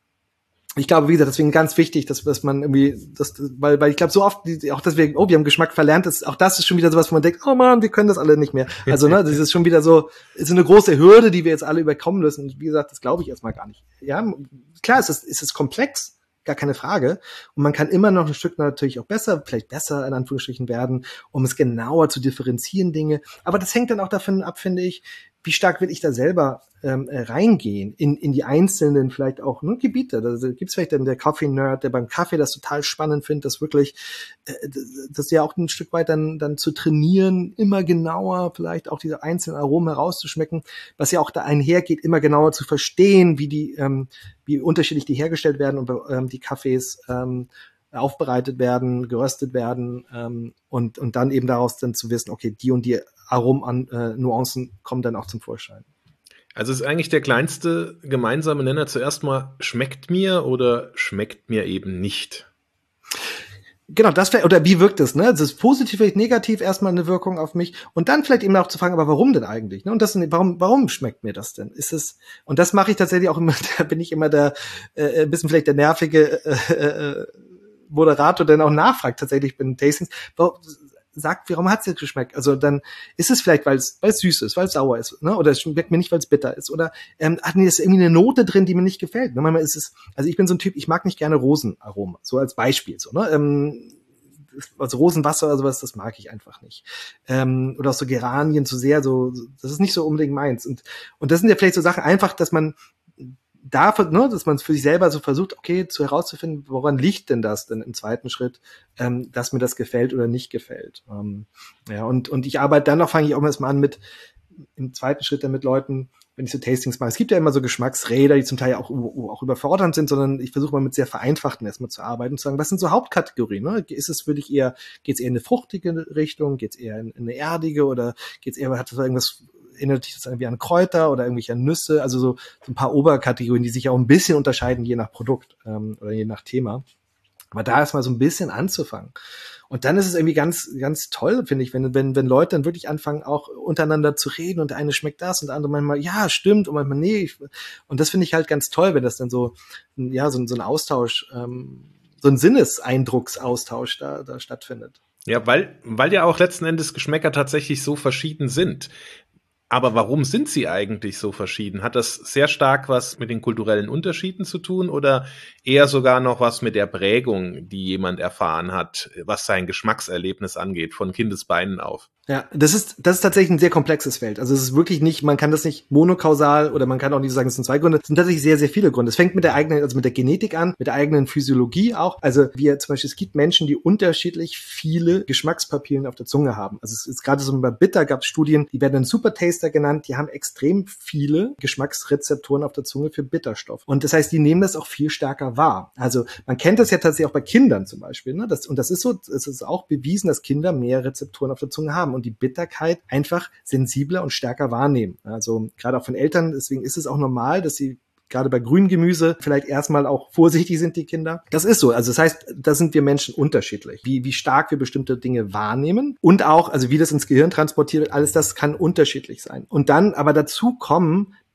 Speaker 2: ich glaube, wie gesagt, deswegen ganz wichtig, dass man irgendwie, weil ich glaube, so oft, auch deswegen, wir haben Geschmack verlernt, auch das ist schon wieder sowas, wo man denkt, oh man, wir können das alle nicht mehr. Also, ne, das ist schon wieder so, ist eine große Hürde, die wir jetzt alle überkommen müssen. Und wie gesagt, das glaube ich erstmal gar nicht. Ja, klar, es ist komplex, gar keine Frage. Und man kann immer noch ein Stück natürlich auch vielleicht besser in Anführungsstrichen werden, um es genauer zu differenzieren, Dinge. Aber das hängt dann auch davon ab, finde ich, wie stark will ich da selber reingehen in die einzelnen vielleicht auch Gebiete. Da gibt's vielleicht dann der Coffee-Nerd, der beim Kaffee das total spannend findet, das wirklich, das ja auch ein Stück weit dann zu trainieren, immer genauer vielleicht auch diese einzelnen Aromen herauszuschmecken, was ja auch da einhergeht, immer genauer zu verstehen, wie unterschiedlich die hergestellt werden und die Kaffees aufbereitet werden, geröstet werden und dann eben daraus dann zu wissen, okay, die und die Aromen-Nuancen kommen dann auch zum Vorschein.
Speaker 3: Also ist eigentlich der kleinste gemeinsame Nenner zuerst mal, schmeckt mir oder schmeckt mir eben nicht?
Speaker 2: Genau, oder wie wirkt es, ne? Das ist positiv, vielleicht negativ erstmal eine Wirkung auf mich und dann vielleicht eben auch zu fragen, aber warum denn eigentlich, ne? Und warum schmeckt mir das denn? Und das mache ich tatsächlich auch immer, da bin ich immer ein bisschen vielleicht der nervige Moderator, der dann auch nachfragt tatsächlich bei den Tastings, sagt, warum hat's jetzt geschmeckt? Also dann ist es vielleicht, weil es süß ist, weil es sauer ist, ne? Oder es schmeckt mir nicht, weil es bitter ist. Oder ist irgendwie eine Note drin, die mir nicht gefällt. Ne? Manchmal ist es, also ich bin so ein Typ, ich mag nicht gerne Rosenaroma, so als Beispiel, so, ne? Also Rosenwasser oder sowas, das mag ich einfach nicht. Oder auch so Geranien zu sehr, das ist nicht so unbedingt meins. Und das sind ja vielleicht so Sachen einfach, dass man dass man es für sich selber so versucht, okay, herauszufinden, woran liegt denn das denn im zweiten Schritt, dass mir das gefällt oder nicht gefällt. Und ich arbeite dann noch, fange ich auch erstmal an im zweiten Schritt dann mit Leuten, wenn ich so Tastings mache. Es gibt ja immer so Geschmacksräder, die zum Teil auch überfordernd sind, sondern ich versuche mal mit sehr vereinfachten erstmal zu arbeiten und zu sagen, was sind so Hauptkategorien? Ne? Geht's eher in eine fruchtige Richtung, geht's eher in eine erdige oder hat das irgendwas erinnert sich das irgendwie an Kräuter oder irgendwelche Nüsse, also so ein paar Oberkategorien, die sich auch ein bisschen unterscheiden, je nach Produkt oder je nach Thema. Aber da erstmal so ein bisschen anzufangen. Und dann ist es irgendwie ganz, ganz toll, finde ich, wenn Leute dann wirklich anfangen, auch untereinander zu reden und der eine schmeckt das und der andere manchmal, ja, stimmt, und manchmal, nee. Und das finde ich halt ganz toll, wenn das dann so ein Austausch, so ein Sinneseindrucksaustausch da stattfindet.
Speaker 3: Ja, weil ja auch letzten Endes Geschmäcker tatsächlich so verschieden sind. Aber warum sind sie eigentlich so verschieden? Hat das sehr stark was mit den kulturellen Unterschieden zu tun oder eher sogar noch was mit der Prägung, die jemand erfahren hat, was sein Geschmackserlebnis angeht, von Kindesbeinen auf?
Speaker 2: Ja, das ist tatsächlich ein sehr komplexes Feld. Also es ist wirklich nicht, man kann das nicht monokausal oder man kann auch nicht sagen, es sind zwei Gründe. Es sind tatsächlich sehr, sehr viele Gründe. Es fängt mit der Genetik an, mit der eigenen Physiologie auch. Also es gibt Menschen, die unterschiedlich viele Geschmackspapillen auf der Zunge haben. Also es ist gerade so bei Bitter gab es Studien, die werden dann Supertaster genannt, die haben extrem viele Geschmacksrezeptoren auf der Zunge für Bitterstoff. Und das heißt, die nehmen das auch viel stärker wahr. Also man kennt das ja tatsächlich auch bei Kindern zum Beispiel. Ne? Es ist auch bewiesen, dass Kinder mehr Rezeptoren auf der Zunge haben und die Bitterkeit einfach sensibler und stärker wahrnehmen. Also gerade auch von Eltern, deswegen ist es auch normal, dass sie gerade bei grünem Gemüse vielleicht erstmal auch vorsichtig sind, die Kinder. Das ist so. Also das heißt, da sind wir Menschen unterschiedlich. Wie stark wir bestimmte Dinge wahrnehmen und auch, also wie das ins Gehirn transportiert wird, alles das kann unterschiedlich sein. Und dann aber dazu kommen,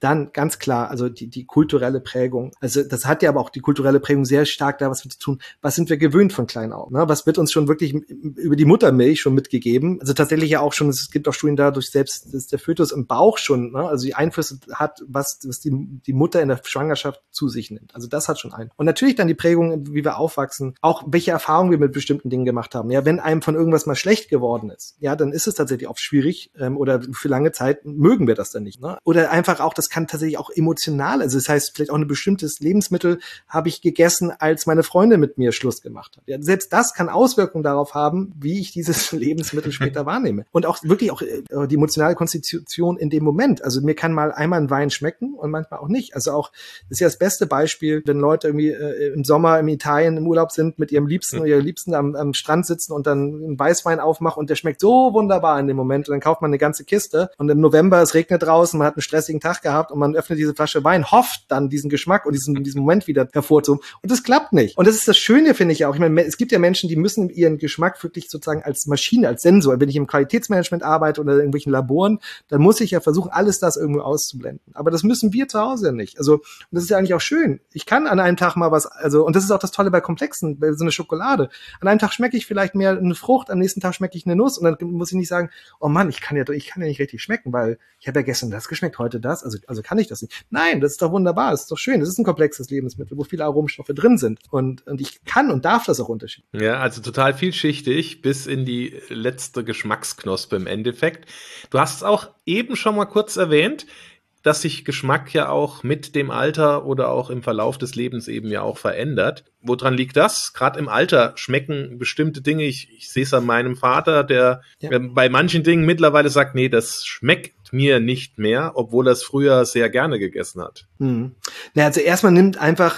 Speaker 2: Dann ganz klar, also die kulturelle Prägung. Also das hat ja aber auch die kulturelle Prägung sehr stark da was zu tun. Was sind wir gewöhnt von klein auf? Ne? Was wird uns schon wirklich über die Muttermilch schon mitgegeben? Also tatsächlich ja auch schon, es gibt auch Studien dadurch selbst, dass der Fötus im Bauch schon, ne? Also die Einflüsse hat, was die Mutter in der Schwangerschaft zu sich nimmt. Also das hat schon einen. Und natürlich dann die Prägung, wie wir aufwachsen, auch welche Erfahrungen wir mit bestimmten Dingen gemacht haben. Ja, wenn einem von irgendwas mal schlecht geworden ist, ja, dann ist es tatsächlich oft schwierig oder für lange Zeit mögen wir das dann nicht. Ne? Oder einfach auch, das kann tatsächlich auch emotional, also das heißt vielleicht auch ein bestimmtes Lebensmittel habe ich gegessen, als meine Freundin mit mir Schluss gemacht hat. Ja, selbst das kann Auswirkungen darauf haben, wie ich dieses Lebensmittel später wahrnehme. Und auch wirklich auch die emotionale Konstitution in dem Moment. Also mir kann mal einmal ein Wein schmecken und manchmal auch nicht. Also auch, das ist ja das beste Beispiel, wenn Leute irgendwie im Sommer in Italien im Urlaub sind, mit ihrem Liebsten oder ihrer Liebsten am Strand sitzen und dann einen Weißwein aufmachen und der schmeckt so wunderbar in dem Moment und dann kauft man eine ganze Kiste und im November, es regnet draußen, man hat einen stressigen Tag gehabt und man öffnet diese Flasche Wein, hofft dann diesen Geschmack und diesen Moment wieder hervorzuholen und das klappt nicht. Und das ist das Schöne, finde ich auch. Ich meine, es gibt ja Menschen, die müssen ihren Geschmack wirklich sozusagen als Maschine, als Sensor, wenn ich im Qualitätsmanagement arbeite oder in irgendwelchen Laboren, dann muss ich ja versuchen, alles das irgendwo auszublenden. Aber das müssen wir zu Hause nicht. Also, und das ist ja eigentlich auch schön. Ich kann an einem Tag mal was, also, und das ist auch das Tolle bei Komplexen, bei so einer Schokolade. An einem Tag schmecke ich vielleicht mehr eine Frucht, am nächsten Tag schmecke ich eine Nuss und dann muss ich nicht sagen, oh Mann, ich kann ja nicht richtig schmecken, weil ich habe ja gestern das geschmeckt, heute das, also kann ich das nicht. Nein, das ist doch wunderbar, das ist doch schön. Das ist ein komplexes Lebensmittel, wo viele Aromstoffe drin sind und ich kann und darf das auch unterschieden.
Speaker 3: Ja, also total vielschichtig bis in die letzte Geschmacksknospe im Endeffekt. Du hast es auch eben schon mal kurz erwähnt, dass sich Geschmack ja auch mit dem Alter oder auch im Verlauf des Lebens eben ja auch verändert. Woran liegt das? Gerade im Alter schmecken bestimmte Dinge, ich sehe es an meinem Vater, der bei manchen Dingen mittlerweile sagt, nee, das schmeckt mir nicht mehr, obwohl er es früher sehr gerne gegessen hat.
Speaker 2: Na, also erstmal nimmt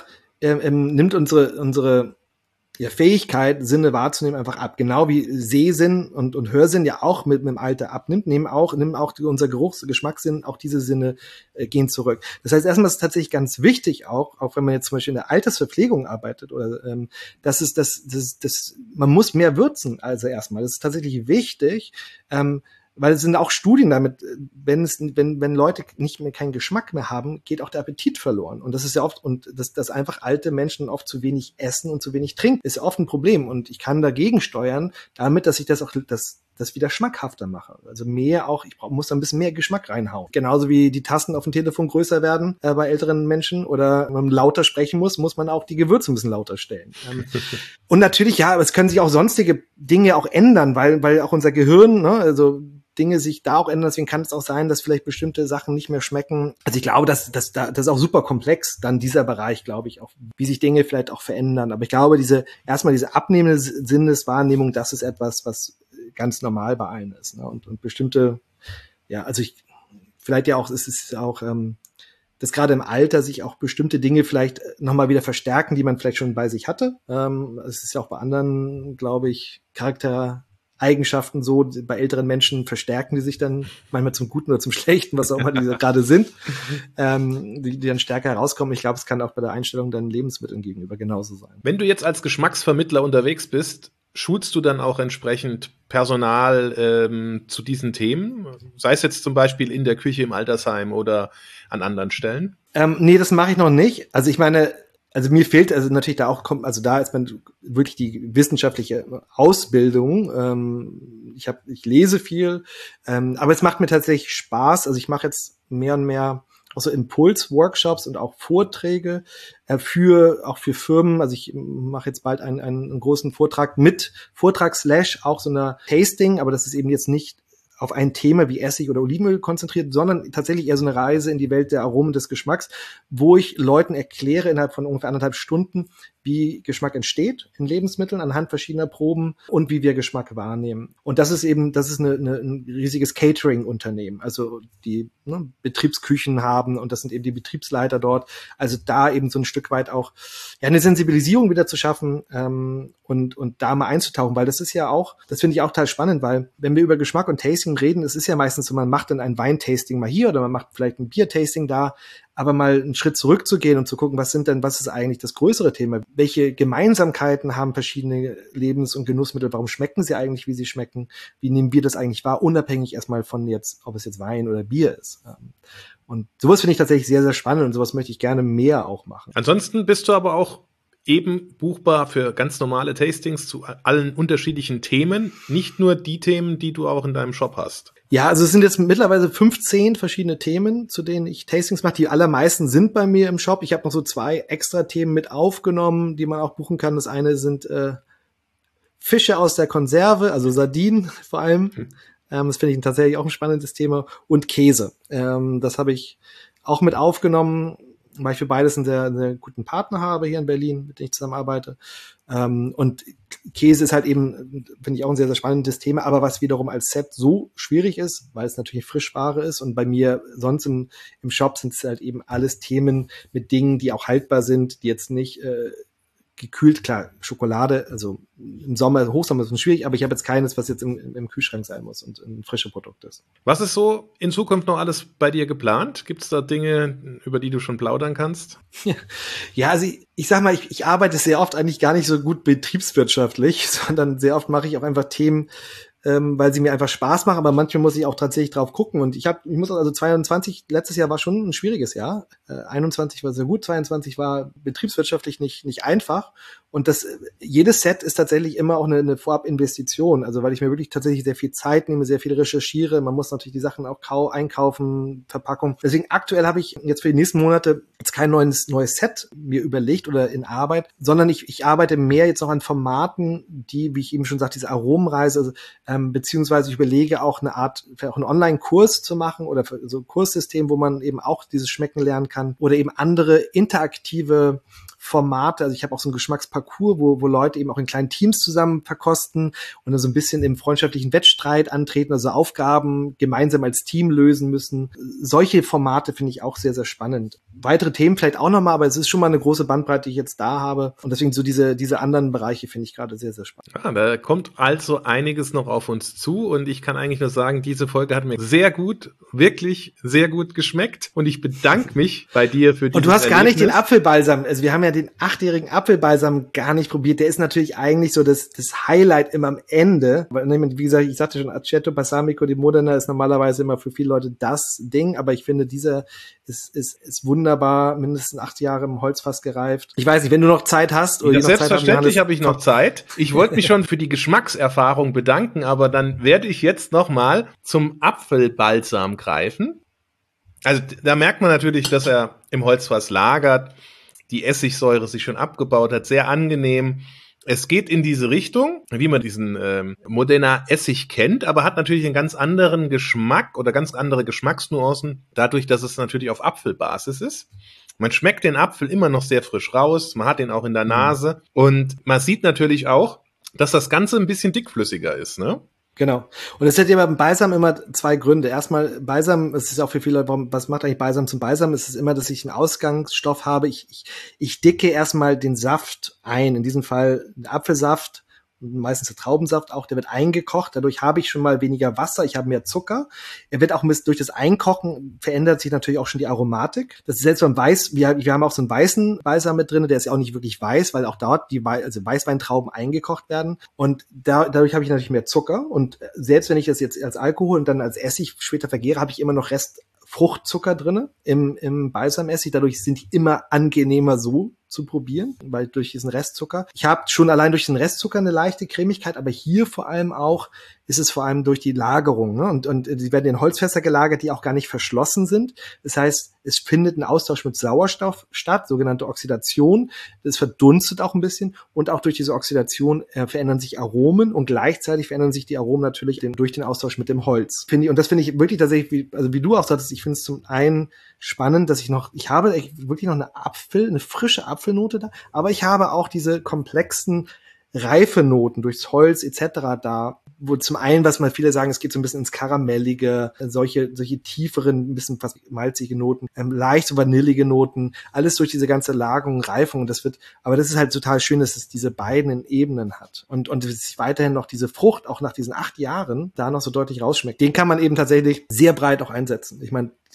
Speaker 2: unsere Fähigkeit, Sinne wahrzunehmen, einfach ab. Genau wie Sehsinn und Hörsinn ja auch mit dem Alter abnimmt, nehmen auch unser Geschmackssinn, auch diese Sinne gehen zurück. Das heißt, erstmal ist es tatsächlich ganz wichtig auch wenn man jetzt zum Beispiel in der Altersverpflegung arbeitet oder man muss mehr würzen, also erstmal. Das ist tatsächlich wichtig, weil es sind auch Studien damit, wenn Leute nicht mehr keinen Geschmack mehr haben, geht auch der Appetit verloren. Und das ist ja oft, und dass einfach alte Menschen oft zu wenig essen und zu wenig trinken, ist ja oft ein Problem. Und ich kann dagegen steuern, damit, dass ich das wieder schmackhafter mache. Also muss da ein bisschen mehr Geschmack reinhauen. Genauso wie die Tasten auf dem Telefon größer werden bei älteren Menschen oder man lauter sprechen muss man auch die Gewürze ein bisschen lauter stellen. Und natürlich, ja, aber es können sich auch sonstige Dinge auch ändern, weil auch unser Gehirn, ne, also Dinge sich da auch ändern, deswegen kann es auch sein, dass vielleicht bestimmte Sachen nicht mehr schmecken. Also ich glaube, das ist auch super komplex, dann dieser Bereich, glaube ich, auch, wie sich Dinge vielleicht auch verändern. Aber ich glaube, diese abnehmende Sinneswahrnehmung, das ist etwas, was ganz normal bei allen ist. Ne? Und bestimmte, ja, also es ist auch, dass gerade im Alter sich auch bestimmte Dinge vielleicht nochmal wieder verstärken, die man vielleicht schon bei sich hatte. Es ist ja auch bei anderen, glaube ich, Charaktereigenschaften so, bei älteren Menschen verstärken die sich dann manchmal zum Guten oder zum Schlechten, was auch immer die gerade sind, die dann stärker herauskommen. Ich glaube, es kann auch bei der Einstellung deinen Lebensmitteln gegenüber genauso sein.
Speaker 3: Wenn du jetzt als Geschmacksvermittler unterwegs bist, schulst du dann auch entsprechend Personal zu diesen Themen? Sei es jetzt zum Beispiel in der Küche im Altersheim oder an anderen Stellen?
Speaker 2: Nee, das mache ich noch nicht. Also ich meine, mir fehlt natürlich da auch, da ist man wirklich die wissenschaftliche Ausbildung. Ich lese viel, aber es macht mir tatsächlich Spaß. Also ich mache jetzt mehr und mehr auch so Impuls-Workshops und auch Vorträge für Firmen. Also ich mache jetzt bald einen großen Vortrag mit Vortrag / auch so einer Tasting, aber das ist eben jetzt nicht auf ein Thema wie Essig oder Olivenöl konzentriert, sondern tatsächlich eher so eine Reise in die Welt der Aromen des Geschmacks, wo ich Leuten erkläre innerhalb von ungefähr 1,5 Stunden, wie Geschmack entsteht in Lebensmitteln anhand verschiedener Proben und wie wir Geschmack wahrnehmen. Und das ist ein riesiges Catering-Unternehmen, also die Betriebsküchen haben und das sind eben die Betriebsleiter dort. Also da eben so ein Stück weit auch eine Sensibilisierung wieder zu schaffen und da mal einzutauchen, weil das finde ich auch total spannend, weil wenn wir über Geschmack und Tasting reden, es ist ja meistens so, man macht dann ein Weintasting mal hier oder man macht vielleicht ein Biertasting da, aber mal einen Schritt zurückzugehen und zu gucken, was ist eigentlich das größere Thema? Welche Gemeinsamkeiten haben verschiedene Lebens- und Genussmittel? Warum schmecken sie eigentlich, wie sie schmecken? Wie nehmen wir das eigentlich wahr? Unabhängig erstmal von jetzt, ob es jetzt Wein oder Bier ist. Und sowas finde ich tatsächlich sehr, sehr spannend und sowas möchte ich gerne mehr auch machen.
Speaker 3: Ansonsten bist du aber auch eben buchbar für ganz normale Tastings zu allen unterschiedlichen Themen, nicht nur die Themen, die du auch in deinem Shop hast.
Speaker 2: Ja, also es sind jetzt mittlerweile 15 verschiedene Themen, zu denen ich Tastings mache. Die allermeisten sind bei mir im Shop. Ich habe noch so 2 extra Themen mit aufgenommen, die man auch buchen kann. Das eine sind Fische aus der Konserve, also Sardinen vor allem. Das finde ich tatsächlich auch ein spannendes Thema. Und Käse. Das habe ich auch mit aufgenommen, weil ich für beides einen sehr guten Partner habe hier in Berlin, mit dem ich zusammenarbeite. Und Käse ist halt eben, finde ich, auch ein sehr, sehr spannendes Thema, aber was wiederum als Set so schwierig ist, weil es natürlich Frischware ist und bei mir sonst im Shop sind es halt eben alles Themen mit Dingen, die auch haltbar sind, die jetzt nicht gekühlt, klar, Schokolade, also im Sommer, Hochsommer ist es schwierig, aber ich habe jetzt keines, was jetzt im Kühlschrank sein muss und ein frisches Produkt ist.
Speaker 3: Was ist so in Zukunft noch alles bei dir geplant? Gibt es da Dinge, über die du schon plaudern kannst?
Speaker 2: Ja, also ich sag mal, ich arbeite sehr oft eigentlich gar nicht so gut betriebswirtschaftlich, sondern sehr oft mache ich auch einfach Themen, weil sie mir einfach Spaß machen, aber manchmal muss ich auch tatsächlich drauf gucken und ich muss also 22, letztes Jahr war schon ein schwieriges Jahr, 21 war sehr gut, 22 war betriebswirtschaftlich nicht einfach und jedes Set ist tatsächlich immer auch eine Vorabinvestition, also weil ich mir wirklich tatsächlich sehr viel Zeit nehme, sehr viel recherchiere, man muss natürlich die Sachen auch einkaufen, Verpackung, deswegen aktuell habe ich jetzt für die nächsten Monate jetzt kein neues Set mir überlegt oder in Arbeit, sondern ich arbeite mehr jetzt noch an Formaten, die, wie ich eben schon sagte, diese Aromenreise, also beziehungsweise ich überlege auch eine Art, vielleicht auch einen Online-Kurs zu machen oder so ein Kurssystem, wo man eben auch dieses Schmecken lernen kann oder eben andere interaktive Formate. Also ich habe auch so einen Geschmacksparcours, wo Leute eben auch in kleinen Teams zusammen verkosten und dann so ein bisschen im freundschaftlichen Wettstreit antreten, also Aufgaben gemeinsam als Team lösen müssen. Solche Formate finde ich auch sehr, sehr spannend. Weitere Themen vielleicht auch nochmal, aber es ist schon mal eine große Bandbreite, die ich jetzt da habe. Und deswegen so diese anderen Bereiche finde ich gerade sehr, sehr spannend.
Speaker 3: Ja, da kommt also einiges noch auf uns zu und ich kann eigentlich nur sagen, diese Folge hat mir sehr gut, wirklich sehr gut geschmeckt und ich bedanke mich bei dir für dieses
Speaker 2: Und du hast gar nicht den
Speaker 3: Erlebnis.
Speaker 2: Apfelbalsam, also wir haben ja den 8-jährigen Apfelbalsam gar nicht probiert. Der ist natürlich eigentlich so das Highlight immer am Ende. Weil, wie gesagt, ich sagte schon, Aceto Balsamico di Modena ist normalerweise immer für viele Leute das Ding, aber ich finde, dieser ist wunderbar, mindestens 8 Jahre im Holzfass gereift. Ich weiß nicht, wenn du noch Zeit hast. Oder
Speaker 3: Ja, selbstverständlich habe ich noch Zeit. Ich wollte mich schon für die Geschmackserfahrung bedanken, aber dann werde ich jetzt nochmal zum Apfelbalsam greifen. Also da merkt man natürlich, dass er im Holzfass lagert, die Essigsäure sich schon abgebaut hat, sehr angenehm. Es geht in diese Richtung, wie man diesen Modena Essig kennt, aber hat natürlich einen ganz anderen Geschmack oder ganz andere Geschmacksnuancen, dadurch, dass es natürlich auf Apfelbasis ist. Man schmeckt den Apfel immer noch sehr frisch raus, man hat ihn auch in der Nase und man sieht natürlich auch, dass das Ganze ein bisschen dickflüssiger ist, ne?
Speaker 2: Genau. Und es hat ja beim Balsam immer 2 Gründe. Erstmal, Balsam, es ist auch für viele Leute, was macht eigentlich Balsam zum Balsam? Es ist immer, dass ich einen Ausgangsstoff habe. Ich dicke erstmal den Saft ein. In diesem Fall Apfelsaft, meistens der Traubensaft auch, der wird eingekocht. Dadurch habe ich schon mal weniger Wasser, ich habe mehr Zucker. Er wird auch ein bisschen durch das Einkochen verändert sich natürlich auch schon die Aromatik. Das ist selbst beim wir haben auch so einen weißen Balsam mit drin, der ist ja auch nicht wirklich weiß, weil auch dort also Weißweintrauben eingekocht werden. Und dadurch habe ich natürlich mehr Zucker. Und selbst wenn ich das jetzt als Alkohol und dann als Essig später vergehre, habe ich immer noch Fruchtzucker drinne im Balsamessig. Dadurch sind die immer angenehmer so zu probieren, weil durch diesen Restzucker. Ich habe schon allein durch den Restzucker eine leichte Cremigkeit, aber hier vor allem auch ist es vor allem durch die Lagerung, ne? Und sie werden in Holzfässer gelagert, die auch gar nicht verschlossen sind. Das heißt, es findet ein Austausch mit Sauerstoff statt, sogenannte Oxidation. Das verdunstet auch ein bisschen und auch durch diese Oxidation verändern sich Aromen und gleichzeitig verändern sich die Aromen natürlich durch den Austausch mit dem Holz. Und das finde ich wirklich tatsächlich, wie du auch sagtest, ich finde es zum einen spannend, dass ich habe wirklich noch eine frische Apfelnote da, aber ich habe auch diese komplexen Reifenoten durchs Holz etc. da, wo zum einen, was mal viele sagen, es geht so ein bisschen ins Karamellige, solche tieferen, ein bisschen fast malzige Noten, leicht so vanillige Noten, alles durch diese ganze Lagerung, Reifung, aber das ist halt total schön, dass es diese beiden Ebenen hat und es weiterhin noch diese Frucht, auch nach diesen 8 Jahren, da noch so deutlich rausschmeckt. Den kann man eben tatsächlich sehr breit auch einsetzen. Ich meine,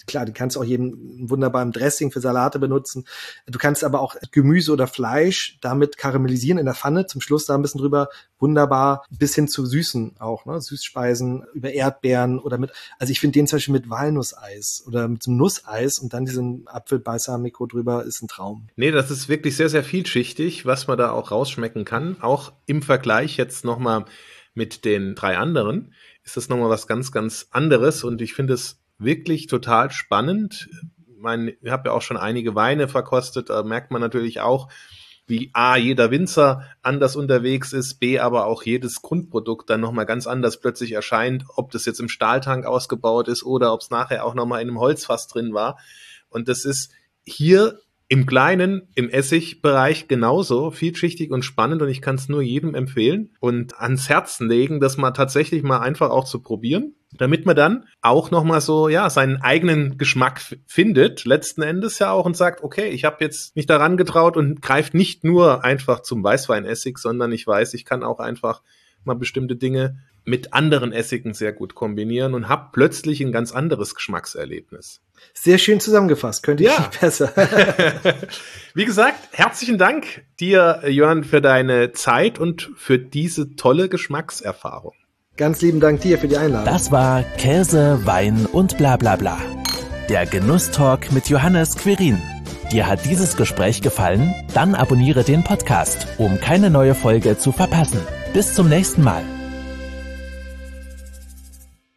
Speaker 2: klar, die kannst du auch jedem wunderbaren Dressing für Salate benutzen. Du kannst aber auch Gemüse oder Fleisch damit karamellisieren in der Pfanne, zum Schluss da ein bisschen drüber, wunderbar, bis hin zu Süßen auch, ne? Süßspeisen über Erdbeeren oder also ich finde den zum Beispiel mit Walnusseis oder mit so einem Nusseis und dann diesen Apfel-Balsamico drüber ist ein Traum.
Speaker 3: Nee, das ist wirklich sehr, sehr vielschichtig, was man da auch rausschmecken kann. Auch im Vergleich jetzt nochmal mit den 3 anderen ist das nochmal was ganz, ganz anderes und ich finde es wirklich total spannend. Ich habe ja auch schon einige Weine verkostet, da merkt man natürlich auch, wie A, jeder Winzer anders unterwegs ist, B, aber auch jedes Grundprodukt dann nochmal ganz anders plötzlich erscheint, ob das jetzt im Stahltank ausgebaut ist oder ob es nachher auch nochmal in einem Holzfass drin war. Und das ist hier im Kleinen, im Essigbereich genauso vielschichtig und spannend und ich kann es nur jedem empfehlen und ans Herzen legen, das mal tatsächlich mal einfach auch zu probieren, damit man dann auch nochmal so, ja, seinen eigenen Geschmack findet, letzten Endes ja auch und sagt, okay, ich habe jetzt mich daran getraut und greift nicht nur einfach zum Weißweinessig, sondern ich weiß, ich kann auch einfach mal bestimmte Dinge mit anderen Essigen sehr gut kombinieren und habe plötzlich ein ganz anderes Geschmackserlebnis.
Speaker 2: Sehr schön zusammengefasst, könnte ich nicht besser.
Speaker 3: Wie gesagt, herzlichen Dank dir, Jörn, für deine Zeit und für diese tolle Geschmackserfahrung.
Speaker 2: Ganz lieben Dank dir für die Einladung.
Speaker 1: Das war Käse, Wein und bla bla bla. Der Genusstalk mit Johannes Quirin. Dir hat dieses Gespräch gefallen? Dann abonniere den Podcast, um keine neue Folge zu verpassen. Bis zum nächsten Mal.